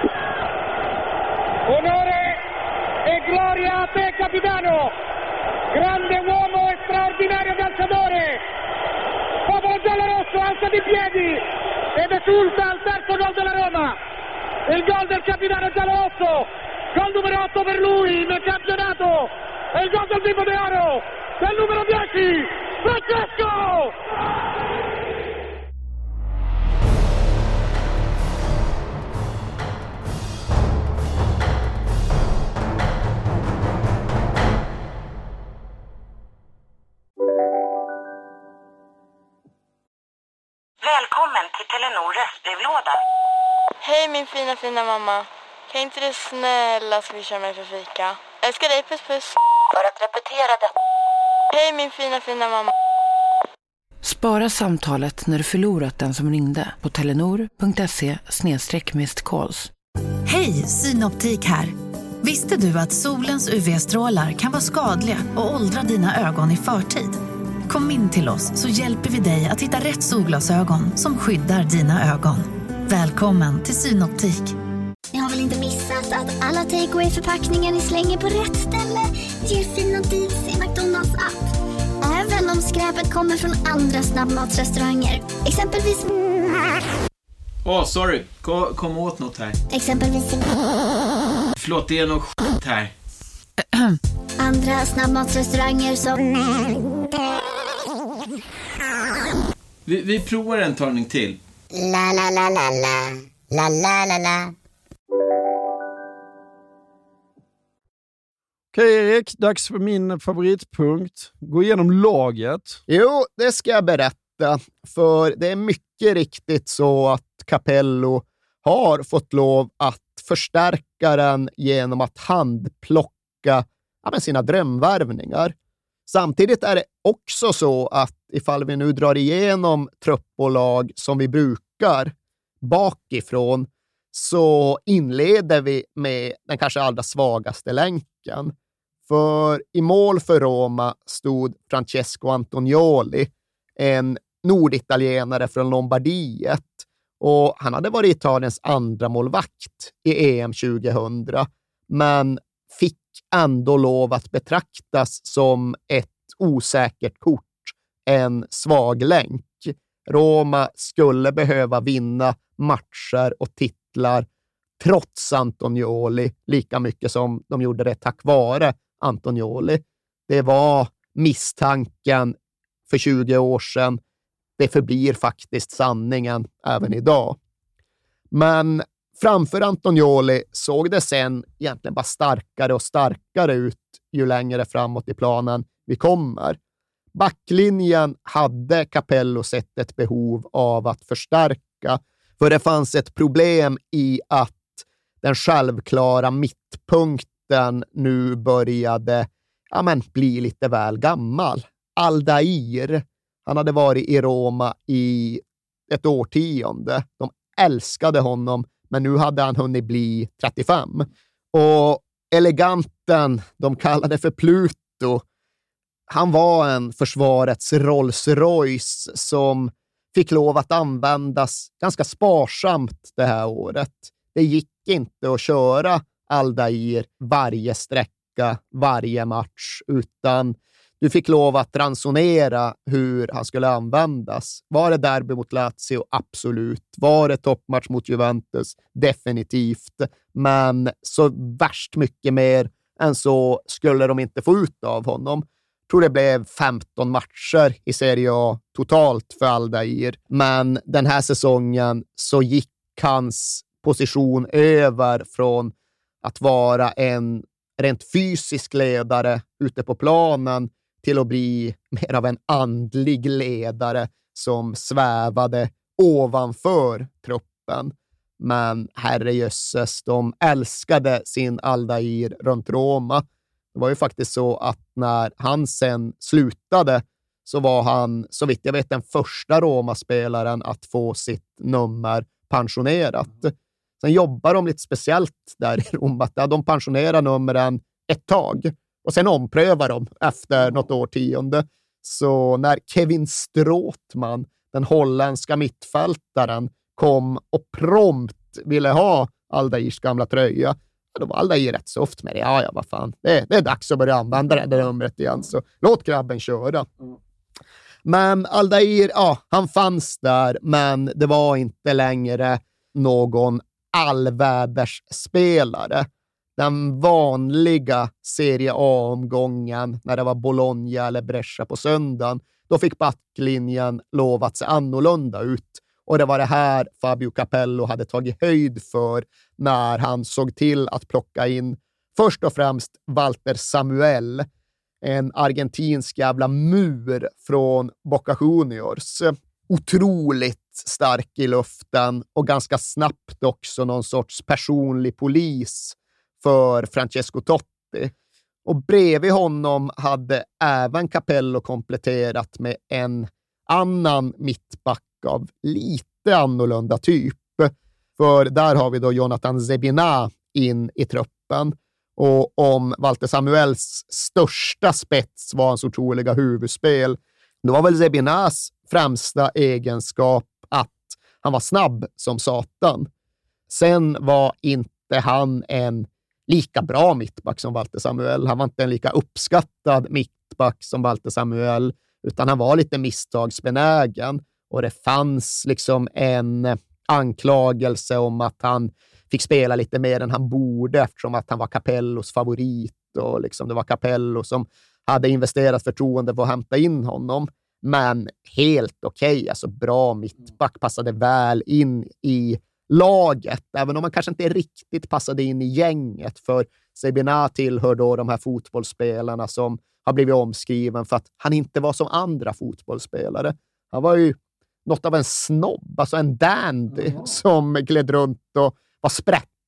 Onore e gloria a te, capitano, grande uomo e straordinario calciatore. Popolo giallo-rosso, alzati in piedi ed esulta al terzo gol della Roma. Il gol del capitano giallo-rosso, gol numero 8 per lui nel campionato, e il gol del bimbo d'oro del numero 10, Francesco! Välkommen till Telenor röstbrevlåda. Hej min fina mamma. Kan inte du snälla swisha mig för fika? Älskar dig, puss puss. För att repetera detta. Hej min fina mamma. Spara samtalet när du förlorat den som ringde på telenor.se/missed-calls. Hej, Synoptik här. Visste du att solens UV-strålar kan vara skadliga och åldra dina ögon i förtid? Kom in till oss så hjälper vi dig att hitta rätt solglasögon som skyddar dina ögon. Välkommen till Synoptik. Ni har väl inte missat att alla takeaway-förpackningar ni slänger på rätt ställe ger fina deals i McDonalds app. Även om skräpet kommer från andra snabbmatsrestauranger. Exempelvis... sorry. Kom åt något här. Exempelvis... Förlåt, det är något skit här. Andra snabbmatsrestauranger som... Vi provar en talning till. La la la la la. La la la la. Okej Erik, dags för min favoritpunkt. Gå igenom laget. Jo, det ska jag berätta. För det är mycket riktigt så att Capello har fått lov att förstärka den genom att handplocka sina drömvärvningar. Samtidigt är det också så att ifall vi nu drar igenom truppbolag som vi brukar bakifrån, så inleder vi med den kanske allra svagaste länken. För i mål för Roma stod Francesco Antonioli, en norditalienare från Lombardiet, och han hade varit Italiens andra målvakt i EM 2000, men fick ändå lov att betraktas som ett osäkert kort, en svag länk. Roma skulle behöva vinna matcher och titlar trots Antonioli, lika mycket som de gjorde det tack vare Antonioli. Det var misstanken för 20 år sedan. Det förblir faktiskt sanningen även idag. Men framför Antonioli såg det sen egentligen bara starkare och starkare ut ju längre framåt i planen vi kommer. Backlinjen hade Capello sett ett behov av att förstärka, för det fanns ett problem i att den självklara mittpunkten nu började bli lite väl gammal. Aldair, han hade varit i Roma i ett årtionde. De älskade honom, men nu hade han hunnit bli 35. Och eleganten, de kallade för Pluto, han var en försvarets Rolls Royce som fick lov att användas ganska sparsamt det här året. Det gick inte att köra Aldair varje sträcka, varje match, utan du fick lov att ransonera hur han skulle användas. Var det derby mot Lazio? Absolut. Var det toppmatch mot Juventus? Definitivt. Men så värst mycket mer än så skulle de inte få ut av honom. Jag tror det blev 15 matcher i Serie A totalt för Aldair. Men den här säsongen så gick hans position över från att vara en rent fysisk ledare ute på planen till att bli mer av en andlig ledare som svävade ovanför truppen. Men herrejösses, de älskade sin Aldair runt Roma. Det var ju faktiskt så att när han sen slutade så var han, så vitt jag vet, den första Roma-spelaren att få sitt nummer pensionerat. Sen jobbar de lite speciellt där i Roma. De pensionerar numren ett tag och sen omprövar de efter något årtionde. Så när Kevin Strootman, den holländska mittfältaren, kom och prompt ville ha Aldairs gamla tröja, då var Aldair rätt soft med det. Ja, vad fan. Det är dags att börja använda det numret igen, så låt grabben köra. Men Aldair, han fanns där, men det var inte längre någon allvädersspelare. Den vanliga Serie A-omgången, när det var Bologna eller Brescia på söndagen, då fick backlinjen lov att se annorlunda ut. Och det var det här Fabio Capello hade tagit höjd för när han såg till att plocka in först och främst Walter Samuel, en argentinsk jävla mur från Boca Juniors. Otroligt stark i luften och ganska snabbt också någon sorts personlig polis för Francesco Totti. Och bredvid honom hade även Capello kompletterat med en annan mittback av lite annorlunda typ. För där har vi då Jonathan Zebina in i truppen. Och om Walter Samuels största spets var hans otroliga huvudspel, då var väl Zebinas främsta egenskap att han var snabb som satan. Sen var inte han en lika bra mittback som Walter Samuel. Han var inte en lika uppskattad mittback som Walter Samuel, utan han var lite misstagsbenägen. Och det fanns liksom en anklagelse om att han fick spela lite mer än han borde eftersom att han var Capellos favorit och liksom det var Capello som hade investerat förtroende för att hämta in honom. Men helt okej, alltså bra mittback, passade väl in i laget, även om man kanske inte riktigt passade in i gänget, för Zebina tillhör då de här fotbollsspelarna som har blivit omskriven för att han inte var som andra fotbollsspelare. Han var ju något av en snobb, alltså en dandy som gled runt och var sprättig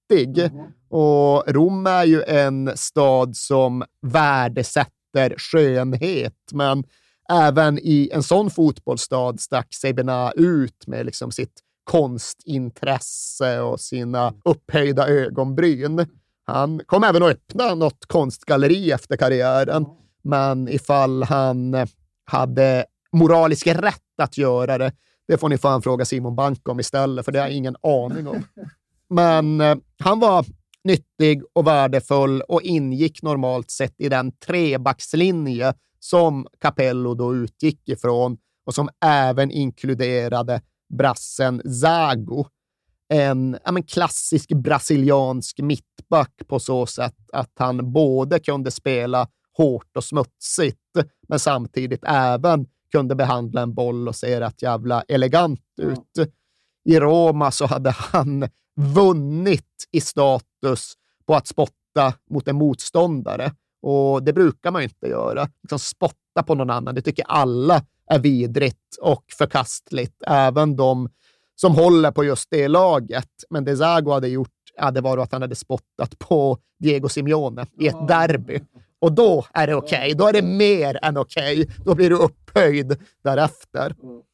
nyttig. Och Rom är ju en stad som värdesätter skönhet, men även i en sån fotbollsstad stack sig Benazer ut med liksom sitt konstintresse och sina upphöjda ögonbryn. Han kom även att öppna något konstgalleri efter karriären, men ifall han hade moralisk rätt att göra det får ni fan fråga Simon Bank om istället, för det har jag ingen aning om. Men han var nyttig och värdefull och ingick normalt sett i den trebackslinje som Capello då utgick ifrån och som även inkluderade brassen Zago. En klassisk brasiliansk mittback på så sätt att han både kunde spela hårt och smutsigt men samtidigt även kunde behandla en boll och se rätt jävla elegant ut. I Roma så hade han vunnit i status på att spotta mot en motståndare. Och det brukar man ju inte göra. Liksom spotta på någon annan. Det tycker alla är vidrigt och förkastligt. Även de som håller på just det laget. Men det Zago hade gjort hade varit att han hade spottat på Diego Simeone i ett derby. Och då är det okej. Då är det mer än okej. Då blir du upphöjd därefter.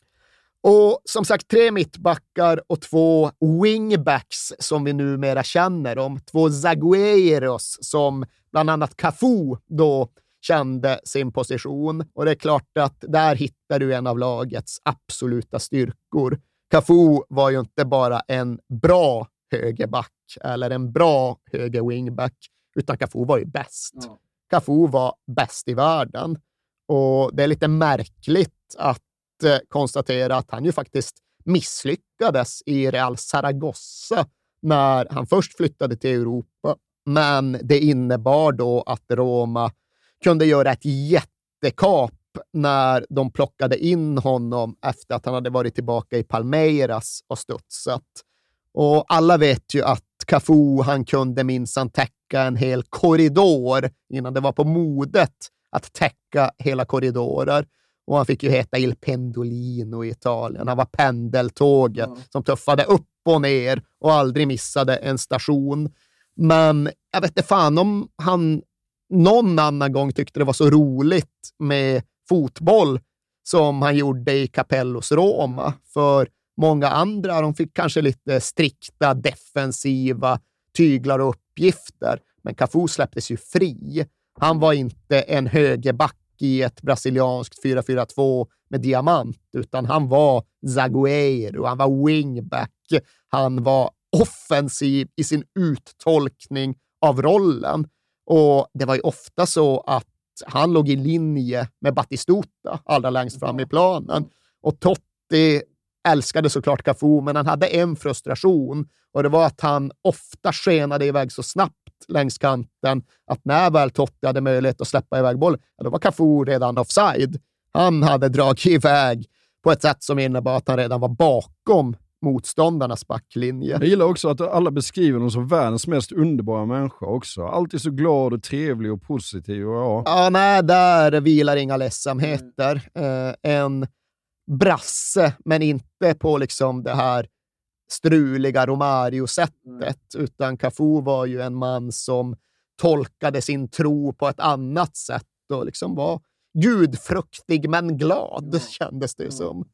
Och som sagt 3 mittbackar och 2 wingbacks som vi numera känner om. 2 zagueiros som bland annat Cafu då kände sin position. Och det är klart att där hittar du en av lagets absoluta styrkor. Cafu var ju inte bara en bra högerback eller en bra höger wingback, utan Cafu var ju bäst. Cafu var bäst i världen. Och det är lite märkligt att konstatera att han ju faktiskt misslyckades i Real Zaragoza när han först flyttade till Europa. Men det innebar då att Roma kunde göra ett jättekap när de plockade in honom efter att han hade varit tillbaka i Palmeiras och studsat. Och alla vet ju att Cafu, han kunde minsann täcka en hel korridor innan det var på modet att täcka hela korridorer. Och han fick ju heta Il Pendolino i Italien. Han var pendeltåget som tuffade upp och ner och aldrig missade en station. Men jag vet inte fan om han någon annan gång tyckte det var så roligt med fotboll som han gjorde i Capellos Roma. För många andra, de fick kanske lite strikta defensiva tyglar och uppgifter. Men Cafu släpptes ju fri. Han var inte en högerback i ett brasilianskt 4-4-2 med diamant, utan han var zagueiro, han var wingback, han var offensiv i sin uttolkning av rollen. Och det var ju ofta så att han låg i linje med Batistuta allra längst fram i planen. Och Totti älskade såklart Cafu, men han hade en frustration, och det var att han ofta skenade iväg så snabbt längs kanten att när väl Totti hade möjlighet att släppa iväg boll, då var Cafu redan offside. Han hade dragit iväg på ett sätt som innebar att han redan var bakom motståndarnas backlinje. Jag gillar också att alla beskriver honom som världens mest underbara människa också. Alltid så glad och trevlig och positiv. Och ja, nej, där vilar inga ledsamheter. En brasse, men inte på liksom det här struliga Romario-sättet, utan Cafu var ju en man som tolkade sin tro på ett annat sätt och liksom var gudfruktig men glad, kändes det som.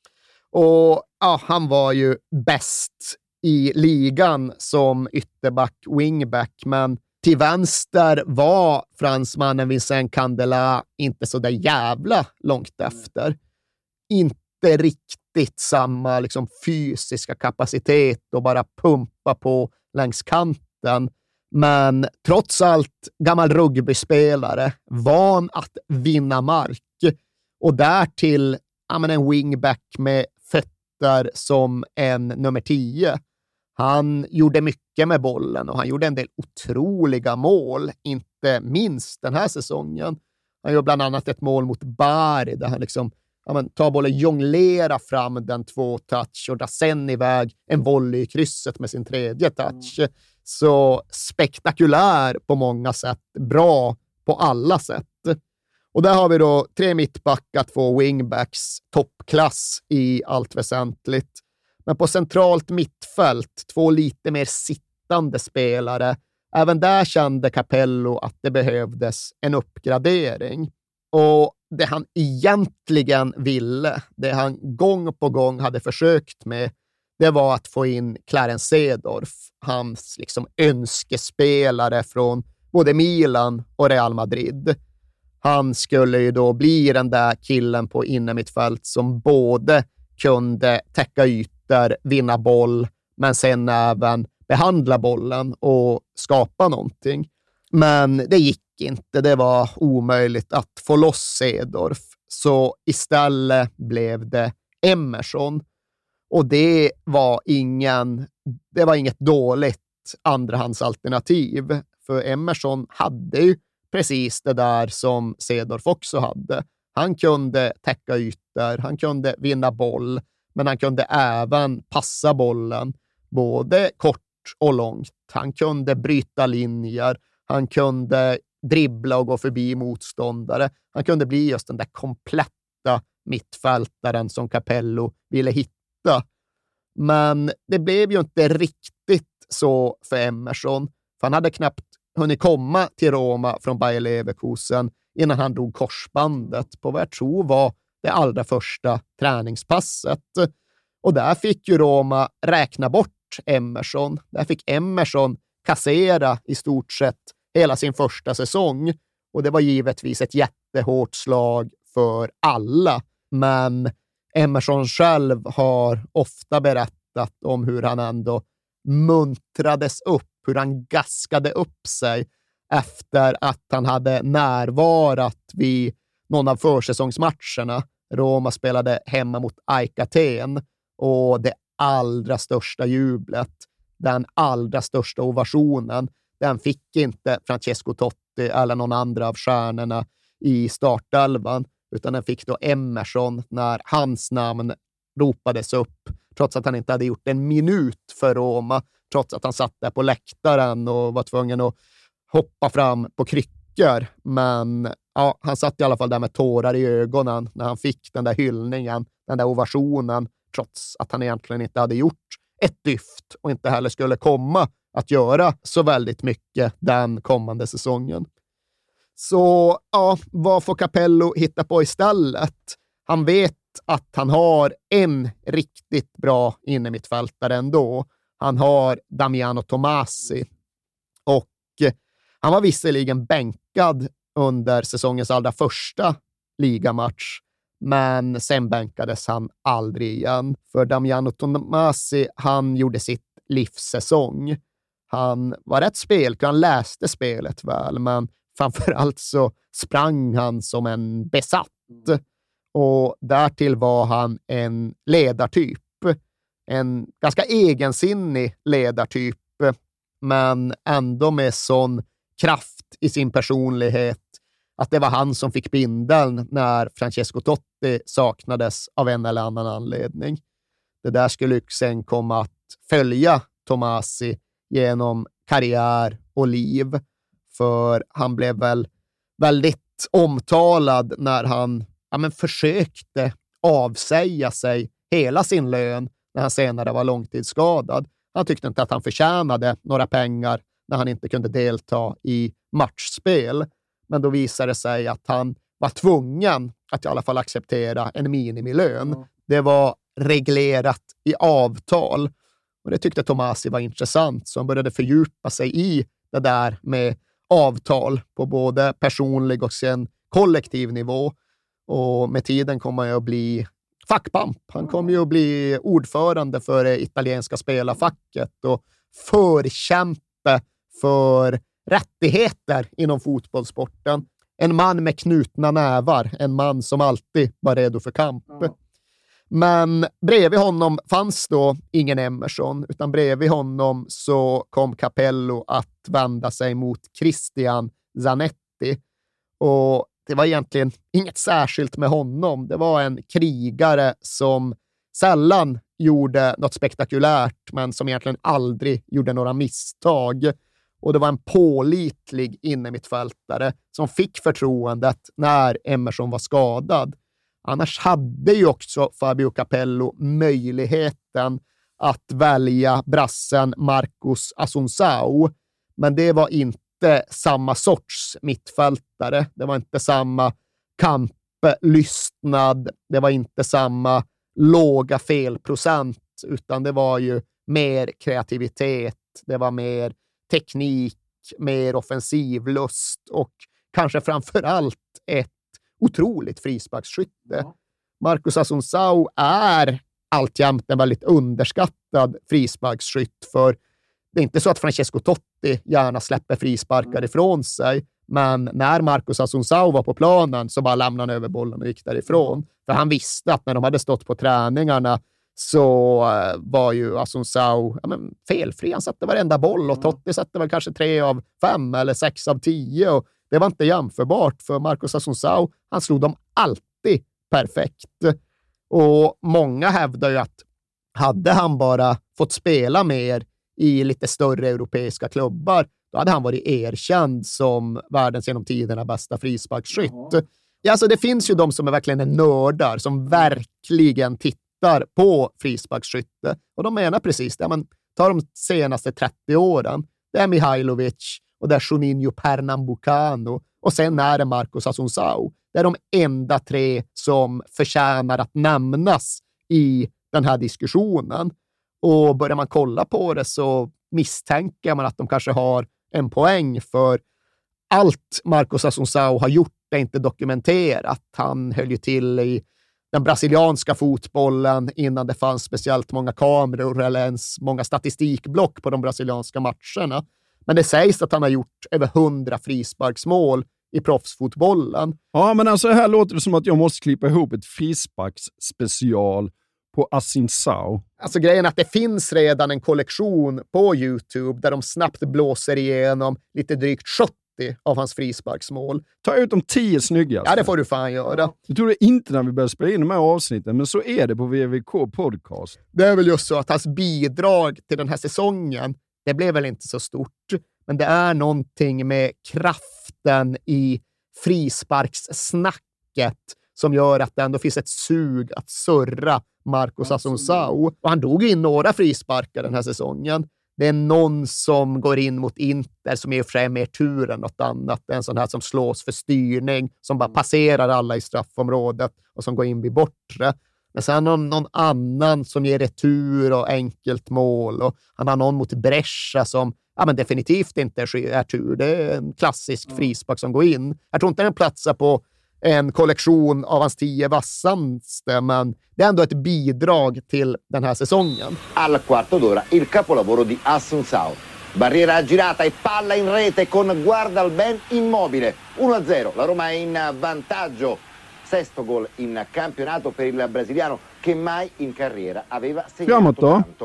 Och ja, han var ju bäst i ligan som ytterback, wingback, men till vänster var fransmannen Vincent Candela inte så där jävla långt efter. Inte riktigt samma liksom fysiska kapacitet och bara pumpa på längs kanten. Men trots allt gammal rugbyspelare, van att vinna mark, och därtill en wingback med fötter som en nummer 10. Han gjorde mycket med bollen och han gjorde en del otroliga mål, inte minst den här säsongen. Han gjorde bland annat ett mål mot Bari där han liksom tar bollen, jonglera fram den 2 touch och dra sen iväg en volley i krysset med sin 3:e touch. Så spektakulär på många sätt, bra på alla sätt. Och där har vi då 3 mittbackar, 2 wingbacks, toppklass i allt väsentligt. Men på centralt mittfält, 2 lite mer sittande spelare. Även där kände Capello att det behövdes en uppgradering. Och det han egentligen ville, det han gång på gång hade försökt med, det var att få in Clarence Seedorf, hans liksom önskespelare från både Milan och Real Madrid. Han skulle ju då bli den där killen på innermittfält som både kunde täcka ytor, vinna boll, men sen även behandla bollen och skapa någonting. Men det gick inte. Det var omöjligt att få loss Seedorf. Så istället blev det Emerson. Och det var inget dåligt andrahandsalternativ. För Emerson hade ju precis det där som Seedorf också hade. Han kunde täcka ytor, han kunde vinna boll, men han kunde även passa bollen både kort och långt. Han kunde bryta linjer, han kunde dribbla och gå förbi motståndare. Han kunde bli just den där kompletta mittfältaren som Capello ville hitta. Men det blev ju inte riktigt så för Emerson, för han hade knappt hunnit komma till Roma från Bayer Leverkusen innan han drog korsbandet på vad jag tror var det allra första träningspasset. Och där fick ju Roma räkna bort Emerson. Där fick Emerson kassera i stort sett hela sin första säsong. Och det var givetvis ett jättehårt slag för alla. Men Emerson själv har ofta berättat om hur han ändå muntrades upp, hur han gaskade upp sig efter att han hade närvarat vid någon av försäsongsmatcherna. Roma spelade hemma mot AEK Aten och det allra största jublet, den allra största ovationen, den fick inte Francesco Totti eller någon andra av stjärnorna i startelvan, utan den fick då Emerson när hans namn ropades upp, trots att han inte hade gjort en minut för Roma, trots att han satt där på läktaren och var tvungen att hoppa fram på kryckor. Men ja, han satt i alla fall där med tårar i ögonen när han fick den där hyllningen, den där ovationen, trots att han egentligen inte hade gjort ett dyft och inte heller skulle komma att göra så väldigt mycket den kommande säsongen. Så ja, vad får Capello hitta på istället? Han vet att han har en riktigt bra innermittfältare ändå. Han har Damiano Tomasi och han var visserligen bänkad under säsongens allra första ligamatch, men sen bänkades han aldrig igen. För Damiano Tomasi, han gjorde sitt livssäsong. Han var rätt spelklar, han läste spelet väl, men framförallt så sprang han som en besatt. Och därtill var han en ledartyp. En ganska egensinnig ledartyp, men ändå med sån kraft i sin personlighet att det var han som fick bindeln när Francesco Totti saknades av en eller annan anledning. Det där skulle sen komma att följa Tomasi genom karriär och liv, för han blev väl väldigt omtalad när han försökte avsäga sig hela sin lön när han senare var långtidsskadad. Han tyckte inte att han förtjänade några pengar när han inte kunde delta i matchspel. Men då visade det sig att han var tvungen att i alla fall acceptera en minimilön. Det var reglerat i avtal. Och det tyckte Tomasi var intressant, så han började fördjupa sig i det där med avtal på både personlig och sen kollektiv nivå. Och med tiden kommer han att bli fackpamp. Han kommer ju att bli ordförande för det italienska spelarfacket och förkämpe för rättigheter inom fotbollssporten. En man med knutna nävar, en man som alltid var redo för kamp. Men bredvid honom fanns då ingen Emerson, utan bredvid honom så kom Capello att vända sig mot Christian Zanetti. Och det var egentligen inget särskilt med honom. Det var en krigare som sällan gjorde något spektakulärt, men som egentligen aldrig gjorde några misstag. Och det var en pålitlig innermittfältare som fick förtroendet när Emerson var skadad. Annars hade ju också Fabio Capello möjligheten att välja brassen Marcus Assunção. Men det var inte samma sorts mittfältare. Det var inte samma kamplystnad. Det var inte samma låga felprocent, utan det var ju mer kreativitet. Det var mer teknik, mer offensivlust och kanske framför allt ett otroligt frisparksskytte. Marcus Assunção är alltjämt en väldigt underskattad frisparksskytt, för det är inte så att Francesco Totti gärna släpper frisparkar ifrån sig, men när Marcus Assunção var på planen så bara lämnade han över bollen och gick därifrån. För han visste att när de hade stått på träningarna så var ju Assunção felfri. Han satte varenda boll och Totti satte väl kanske 3 av 5 eller 6 av 10 och det var inte jämförbart, för Marcus Assunção, han slog dem alltid perfekt. Och många hävdar ju att hade han bara fått spela mer i lite större europeiska klubbar, då hade han varit erkänd som världens genom tiderna bästa frisparksskytt. Ja, alltså det finns ju de som är verkligen nördar, som verkligen tittar på frisparksskytte. Och de menar precis det. Man tar de senaste 30 åren. Det är Mihailovic och det är Juninho Pernambucano och sen är det Marcus Assunção. Det är de enda 3 som förtjänar att nämnas i den här diskussionen. Och börjar man kolla på det så misstänker man att de kanske har en poäng, för allt Marcus Assunção har gjort är inte dokumenterat. Han höll ju till i den brasilianska fotbollen innan det fanns speciellt många kameror eller ens många statistikblock på de brasilianska matcherna. Men det sägs att han har gjort över 100 frisparksmål i proffsfotbollen. Ja, men alltså här låter det som att jag måste klippa ihop ett frisparksspecial på Assunção. Alltså grejen är att det finns redan en kollektion på YouTube där de snabbt blåser igenom lite drygt 70 av hans frisparksmål. Ta ut de 10 snyggaste. Ja, det får du fan göra. Jag tror det inte när vi börjar spela in de här avsnitten, men så är det på VVK Podcast. Det är väl just så att hans bidrag till den här säsongen, det blev väl inte så stort. Men det är någonting med kraften i frisparkssnacket som gör att det ändå finns ett sug att surra Marcus Assunção. Och han drog in några frisparkar den här säsongen. Det är någon som går in mot Inter som i och för sig är mer tur än något annat. Det är en sån här som slås för styrning, som bara passerar alla i straffområdet och som går in vid bortre. Men sen har någon annan som ger retur och enkelt mål. Och han har någon mot Brescia som men definitivt inte är tur. Det är en klassisk frispark som går in. Jag tror inte den platsar på en kollektion av hans 10 vassaste, men det är ändå ett bidrag till den här säsongen. Al quarto d'ora il capolavoro di Assunção. Barriera aggirata e palla in rete con Guardalben immobile. 1-0, la Roma è in vantaggio. Sesto gol in campionato per il brasiliano che mai in carriera aveva segnato tanto.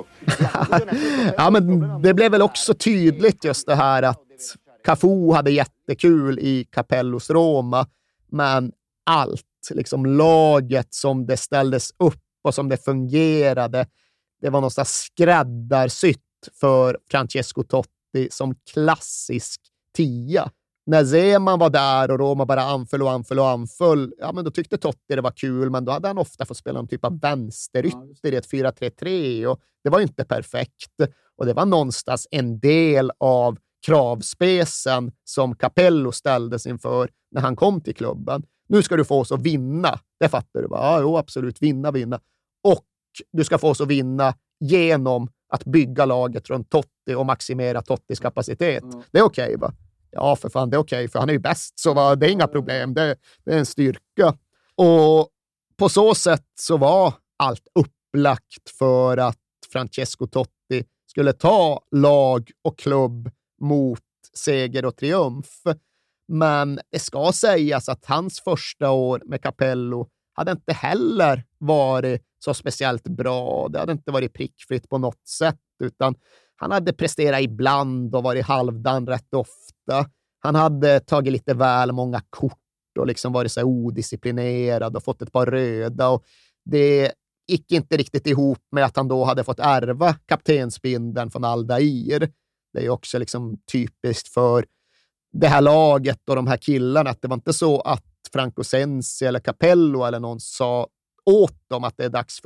Ja, men det blev väl också tydligt just det här att Cafu hade jättekul i Capellos Roma, men allt, liksom laget som det ställdes upp och som det fungerade, det var någonstans skräddarsytt för Francesco Totti som klassisk 10. När Zeman var där och Roma bara anföll, ja men då tyckte Totti det var kul, men då hade han ofta fått spela en typ av vänsterytter i ett 4-3-3 och det var ju inte perfekt. Och det var någonstans en del av kravspecen som Capello ställdes inför när han kom till klubben. Nu ska du få oss att vinna, det fattar du va? Ja, jo, absolut, vinna. Och du ska få oss att vinna genom att bygga laget runt Totti och maximera Tottis kapacitet. Det är okej, va? Ja, för fan, det är okej, för han är ju bäst, så det är inga problem. Det är en styrka. Och på så sätt så var allt upplagt för att Francesco Totti skulle ta lag och klubb mot seger och triumf. Men det ska sägas att hans första år med Capello hade inte heller varit så speciellt bra. Det hade inte varit prickfritt på något sätt, utan han hade presterat ibland och varit halvdan rätt ofta. Han hade tagit lite väl många kort och liksom varit så odisciplinerad och fått ett par röda. Och det gick inte riktigt ihop med att han då hade fått ärva kaptensbindeln från Aldair. Det är också liksom typiskt för det här laget och de här killarna att det var inte så att Franco Sensi eller Capello eller någon sa åt dem att det är dags för Totti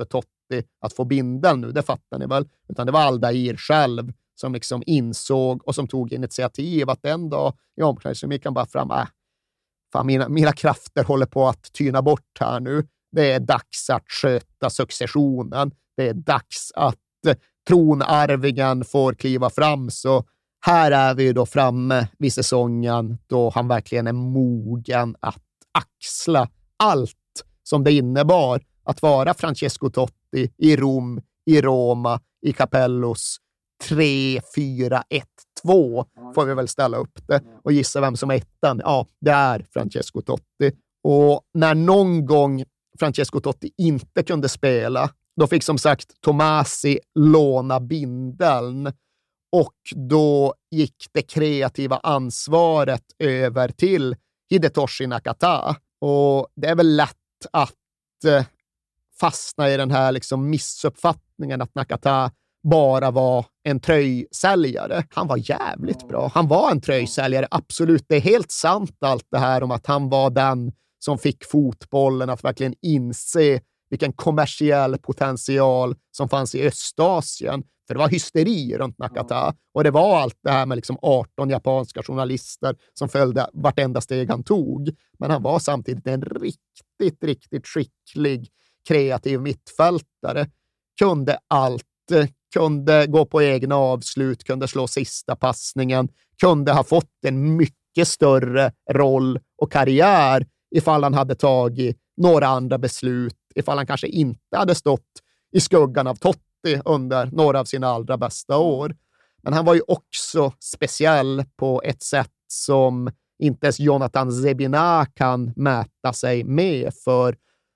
att få bindeln nu, det fattar ni väl? Utan det var Aldair själv som liksom insåg och som tog initiativ att en dag i omklädningsrummet gick han bara fram, fan, mina krafter håller på att tyna bort här nu. Det är dags att sköta successionen. Det är dags att tronarvingen får kliva fram. Så här är vi då framme vid säsongen då han verkligen är mogen att axla allt som det innebar att vara Francesco Totti i Rom, i Roma, i Capellos 3-4-1-2 får vi väl ställa upp det och gissa vem som är ettan. Ja, det är Francesco Totti. Och när någon gång Francesco Totti inte kunde spela, då fick som sagt Tomasi låna bindeln och då gick det kreativa ansvaret över till Hidetoshi Nakata. Och det är väl lätt att fastna i den här liksom missuppfattningen att Nakata bara var en tröjsäljare. Han var jävligt bra. Han var en tröjsäljare, absolut. Det är helt sant allt det här om att han var den som fick fotbollen att verkligen inse vilken kommersiell potential som fanns i Östasien. För det var hysteri runt Nakata. Och det var allt det här med liksom 18 japanska journalister som följde vartenda steg han tog. Men han var samtidigt en riktigt skicklig, kreativ mittfältare. Kunde allt. Kunde gå på egna avslut, kunde slå sista passningen, kunde ha fått en mycket större roll och karriär ifall han hade tagit några andra beslut, ifall han kanske inte hade stått i skuggan av Totti under några av sina allra bästa år. Men han var ju också speciell på ett sätt som inte ens Jonathan Zebina kan mäta sig med, för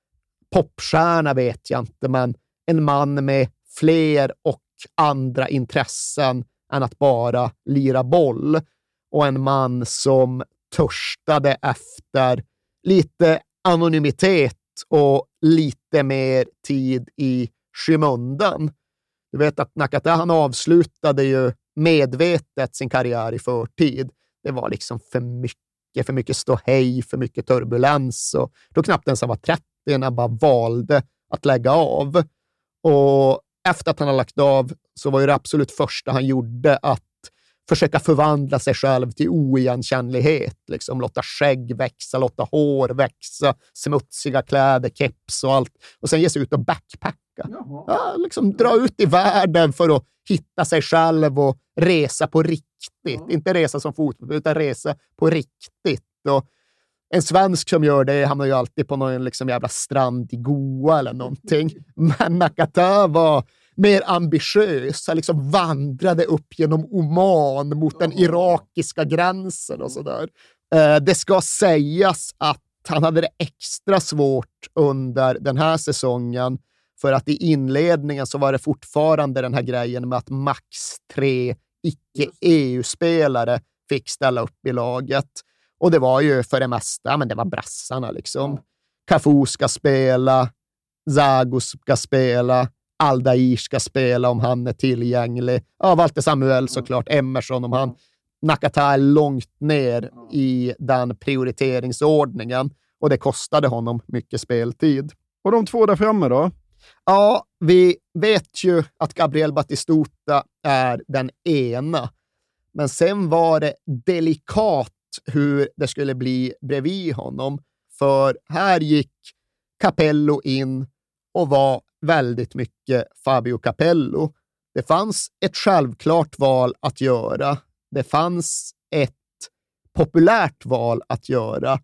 popstjärna vet jag inte, men en man med fler och andra intressen än att bara lira boll. Och en man som törstade efter lite anonymitet och lite mer tid i skymundan. Du vet att Nakata, han avslutade ju medvetet sin karriär i förtid. Det var liksom för mycket ståhej, för mycket turbulens. Och då knappt ens han var 30 när han bara valde att lägga av. Och efter att han har lagt av så var ju det absolut första han gjorde att försöka förvandla sig själv till oigenkännlighet. Liksom låta skägg växa, låta hår växa, smutsiga kläder, keps och allt. Och sen ge sig ut och backpacka. Ja, liksom dra ut i världen för att hitta sig själv och resa på riktigt. Inte resa som fotboll, utan resa på riktigt. Och en svensk som gör det hamnar ju alltid på någon liksom jävla strand i Goa eller någonting. Men Nakata var mer ambitiös. Han liksom vandrade upp genom Oman mot den irakiska gränsen och sådär. Det ska sägas att han hade det extra svårt under den här säsongen, för att i inledningen så var det fortfarande den här grejen med att max 3 icke-EU-spelare fick ställa upp i laget. Och det var ju för det mesta, men det var brassarna liksom. Cafu ska spela, Zago ska spela, Aldair ska spela om han är tillgänglig. Ja, Walter Samuel såklart, Emerson om han. Nakata är långt ner i den prioriteringsordningen och det kostade honom mycket speltid. Och de två där framme då? Ja, vi vet ju att Gabriel Batistuta är den ena. Men sen var det delikat hur det skulle bli bredvid honom. För här gick Capello in och var väldigt mycket Fabio Capello. Det fanns ett självklart val att göra. Det fanns ett populärt val att göra.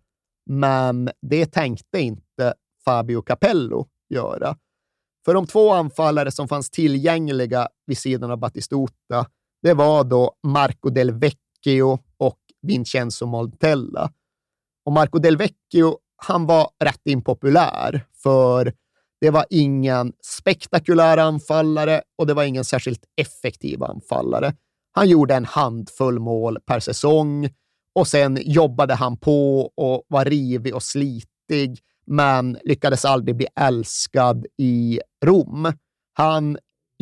Men det tänkte inte Fabio Capello göra. För de två anfallare som fanns tillgängliga vid sidan av Batistuta, det var då Marco Del Vecchio och Vincenzo Montella. Och Marco Del Vecchio, han var rätt impopulär, för det var ingen spektakulär anfallare och det var ingen särskilt effektiv anfallare. Han gjorde en handfull mål per säsong och sen jobbade han på och var rivig och slitig, men lyckades aldrig bli älskad i Rom. Han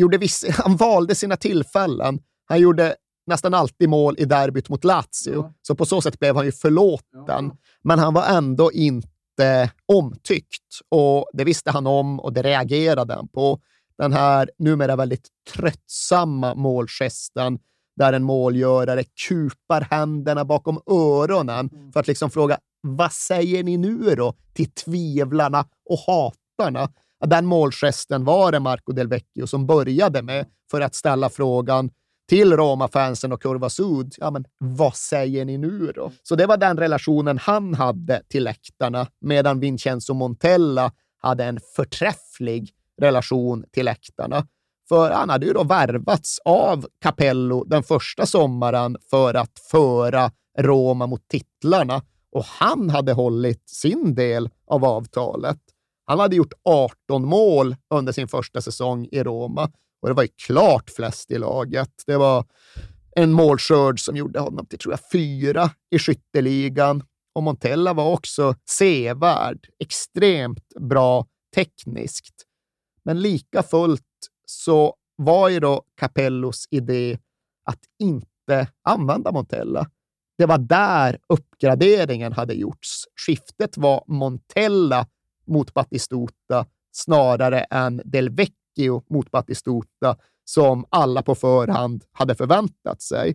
valde sina tillfällen. Han gjorde nästan alltid mål i derbyt mot Lazio, så på så sätt blev han ju förlåten. Men han var ändå inte omtyckt och det visste han om och det reagerade han på. den här numera väldigt tröttsamma målgesten där en målgörare kupar händerna bakom öronen för att liksom fråga, vad säger ni nu då till tvivlarna och hatarna? Den målgesten var det Marco Del Vecchio som började med för att ställa frågan till Roma-fansen och Curva Sud. Ja, men vad säger ni nu då? Så det var den relationen han hade till läktarna, medan Vincenzo Montella hade en förträfflig relation till läktarna. För han hade ju då värvats av Capello den första sommaren för att föra Roma mot titlarna. Och han hade hållit sin del av avtalet. Han hade gjort 18 mål under sin första säsong i Roma. Och det var ju klart flest i laget. Det var en målskörd som gjorde honom till, tror jag, 4 i skytteligan. Och Montella var också sevärd. Extremt bra tekniskt. Men lika fullt så var ju då Capellos idé att inte använda Montella. Det var där uppgraderingen hade gjorts. Skiftet var Montella mot Battistuta snarare än Del Vecchio mot Battistuta som alla på förhand hade förväntat sig.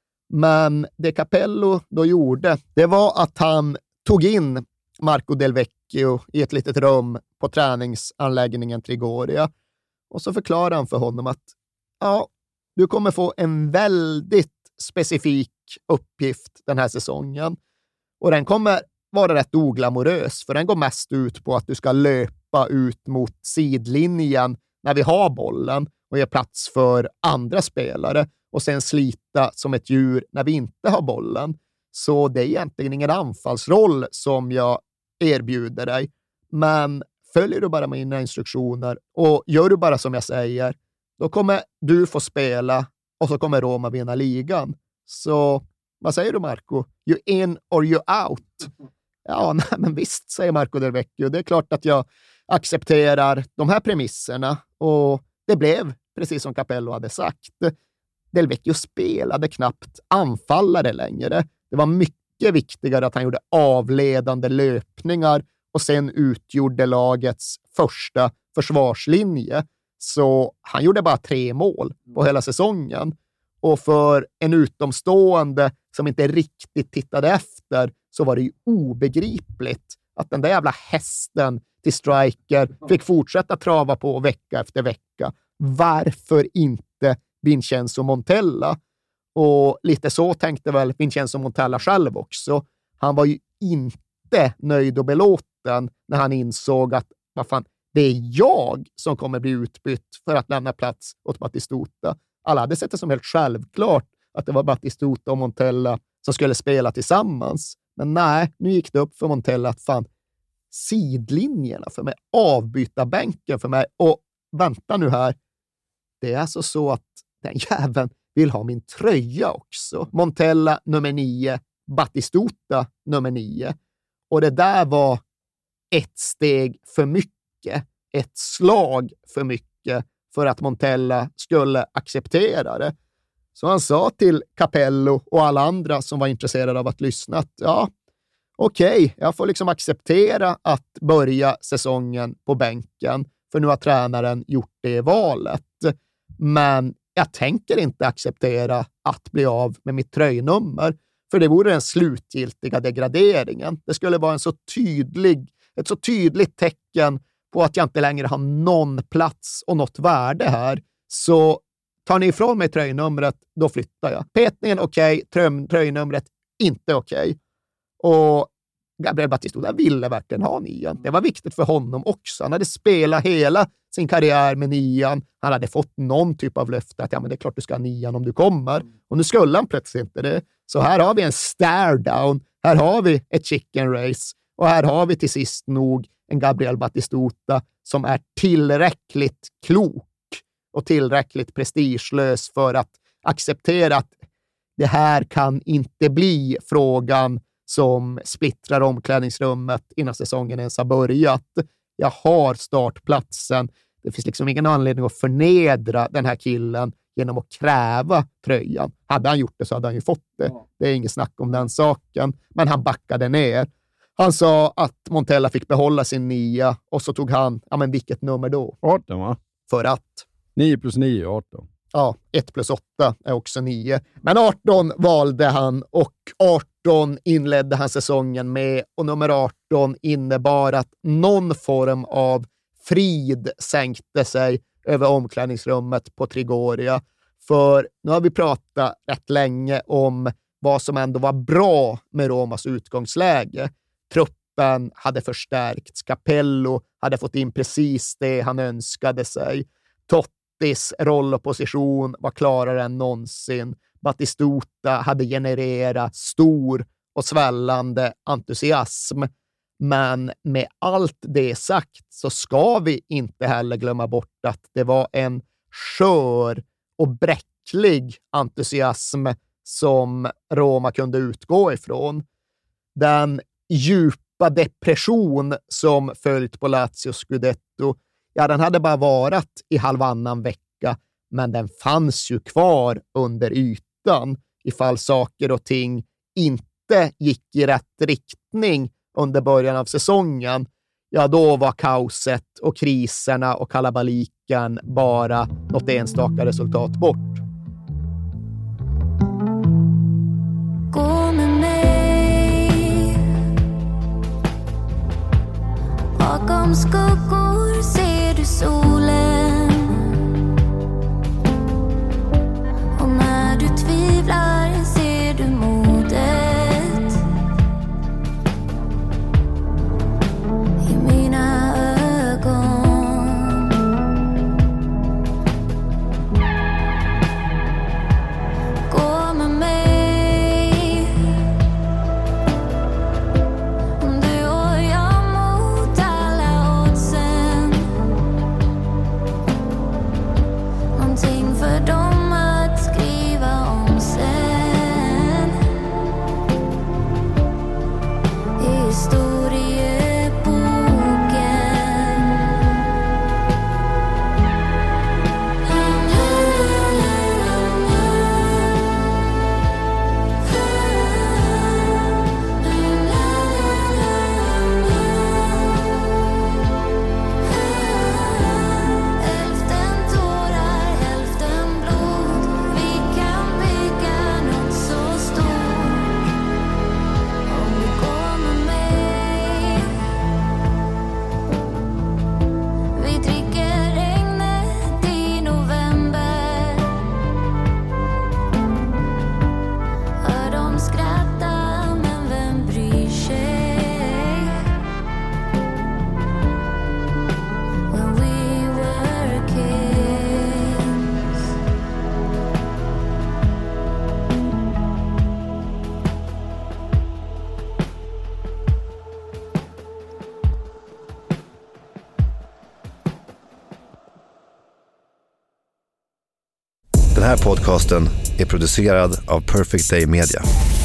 Men det Capello då gjorde, det var att han tog in Marco Del Vecchio i ett litet rum på träningsanläggningen Trigoria. Och så förklarade han för honom att ja, du kommer få en väldigt specifik uppgift den här säsongen. Och den kommer vara rätt oglamorös, för den går mest ut på att du ska löpa ut mot sidlinjen när vi har bollen och ge plats för andra spelare och sen slita som ett djur när vi inte har bollen. Så det är egentligen ingen anfallsroll som jag erbjuder dig. Men följer du bara mina instruktioner och gör du bara som jag säger, då kommer du få spela och så kommer Roma vinna ligan. Så vad säger du, Marco? You in or you out? Ja, nej, men visst, säger Marco Del Vecchio. Det är klart att jag accepterar de här premisserna och det blev precis som Capello hade sagt. Del Vecchio spelade knappt anfallare längre. Det var mycket viktigare att han gjorde avledande löpningar och sen utgjorde lagets första försvarslinje. Så han gjorde bara 3 mål på hela säsongen. Och för en utomstående som inte riktigt tittade efter så var det ju obegripligt att den där jävla hästen till striker fick fortsätta trava på vecka efter vecka. Varför inte Vincenzo Montella? Och lite så tänkte väl Vincenzo Montella själv också. Han var ju inte nöjd och belåten när han insåg att vad fan, det är jag som kommer bli utbytt för att lämna plats åt Battistuta. Alla hade sett det som helt självklart att det var Battistuta och Montella som skulle spela tillsammans. Men nej, nu gick det upp för Montella att fan, sidlinjerna för mig, avbyta bänken för mig. Och vänta nu här, det är alltså så att den jäveln vill ha min tröja också. Montella nummer 9, Battistuta nummer 9. Och det där var ett steg för mycket, ett slag för mycket för att Montella skulle acceptera det. Så han sa till Capello och alla andra som var intresserade av att lyssna att ja, okej, jag får liksom acceptera att börja säsongen på bänken, för nu har tränaren gjort det valet. Men jag tänker inte acceptera att bli av med mitt tröjnummer, för det vore den slutgiltiga degraderingen. Det skulle vara ett så tydligt tecken på att jag inte längre har någon plats och något värde här. Så tar ni ifrån mig tröjnumret, då flyttar jag. Petningen okej, tröjnumret inte okej. Och Gabriel Battistuta ville verkligen ha 9. Det var viktigt för honom också. Han hade spelat hela sin karriär med 9. Han hade fått någon typ av löfte att ja, men det är klart du ska ha 9 om du kommer. Och nu skulle han plötsligt inte det. Så här har vi en stare down. Här har vi ett chicken race. Och här har vi till sist nog en Gabriel Battistuta som är tillräckligt klok och tillräckligt prestigelös för att acceptera att det här kan inte bli frågan som splittrar omklädningsrummet innan säsongen ens har börjat. Jag har startplatsen. Det finns liksom ingen anledning att förnedra den här killen genom att kräva tröjan. Hade han gjort det så hade han ju fått det. Det är inget snack om den saken. Men han backade ner. Han sa att Montella fick behålla sin 9 och så tog han, ja men vilket nummer då? 18, va? för att. 9 plus 9 är 18. Ja, 1 plus 8 är också 9. Men 18 valde han och 18 inledde han säsongen med, och nummer 18 innebar att någon form av frid sänkte sig över omklädningsrummet på Trigoria. För nu har vi pratat rätt länge om vad som ändå var bra med Romas utgångsläge. Truppen hade förstärkts. Capello hade fått in precis det han önskade sig. Tottis roll och position var klarare än någonsin. Batistuta hade genererat stor och svällande entusiasm. Men med allt det sagt så ska vi inte heller glömma bort att det var en skör och bräcklig entusiasm som Roma kunde utgå ifrån. Den djupa depression som följt på Lazio Scudetto, ja, den hade bara varit i halvannan vecka, men den fanns ju kvar under ytan. Ifall saker och ting inte gick i rätt riktning under början av säsongen, ja, då var kaoset och kriserna och kalabaliken bara något enstaka resultat bort. Gå med mig. Bakom skuggor ser du solen. Och när du tvivlar ser du modet i mina ögon. Gå med mig. Du och jag mot alla oddsen. Någonting för dem att skriva om sen. I historieboken. Hälften tårar, hälften blod. Vi kan bygga något så stort. Om du går med mig. Vi dricker regnet i november. Hör dem skratta, men vem bryr sig? When we were kids. Den här podcasten är producerad av Perfect Day Media.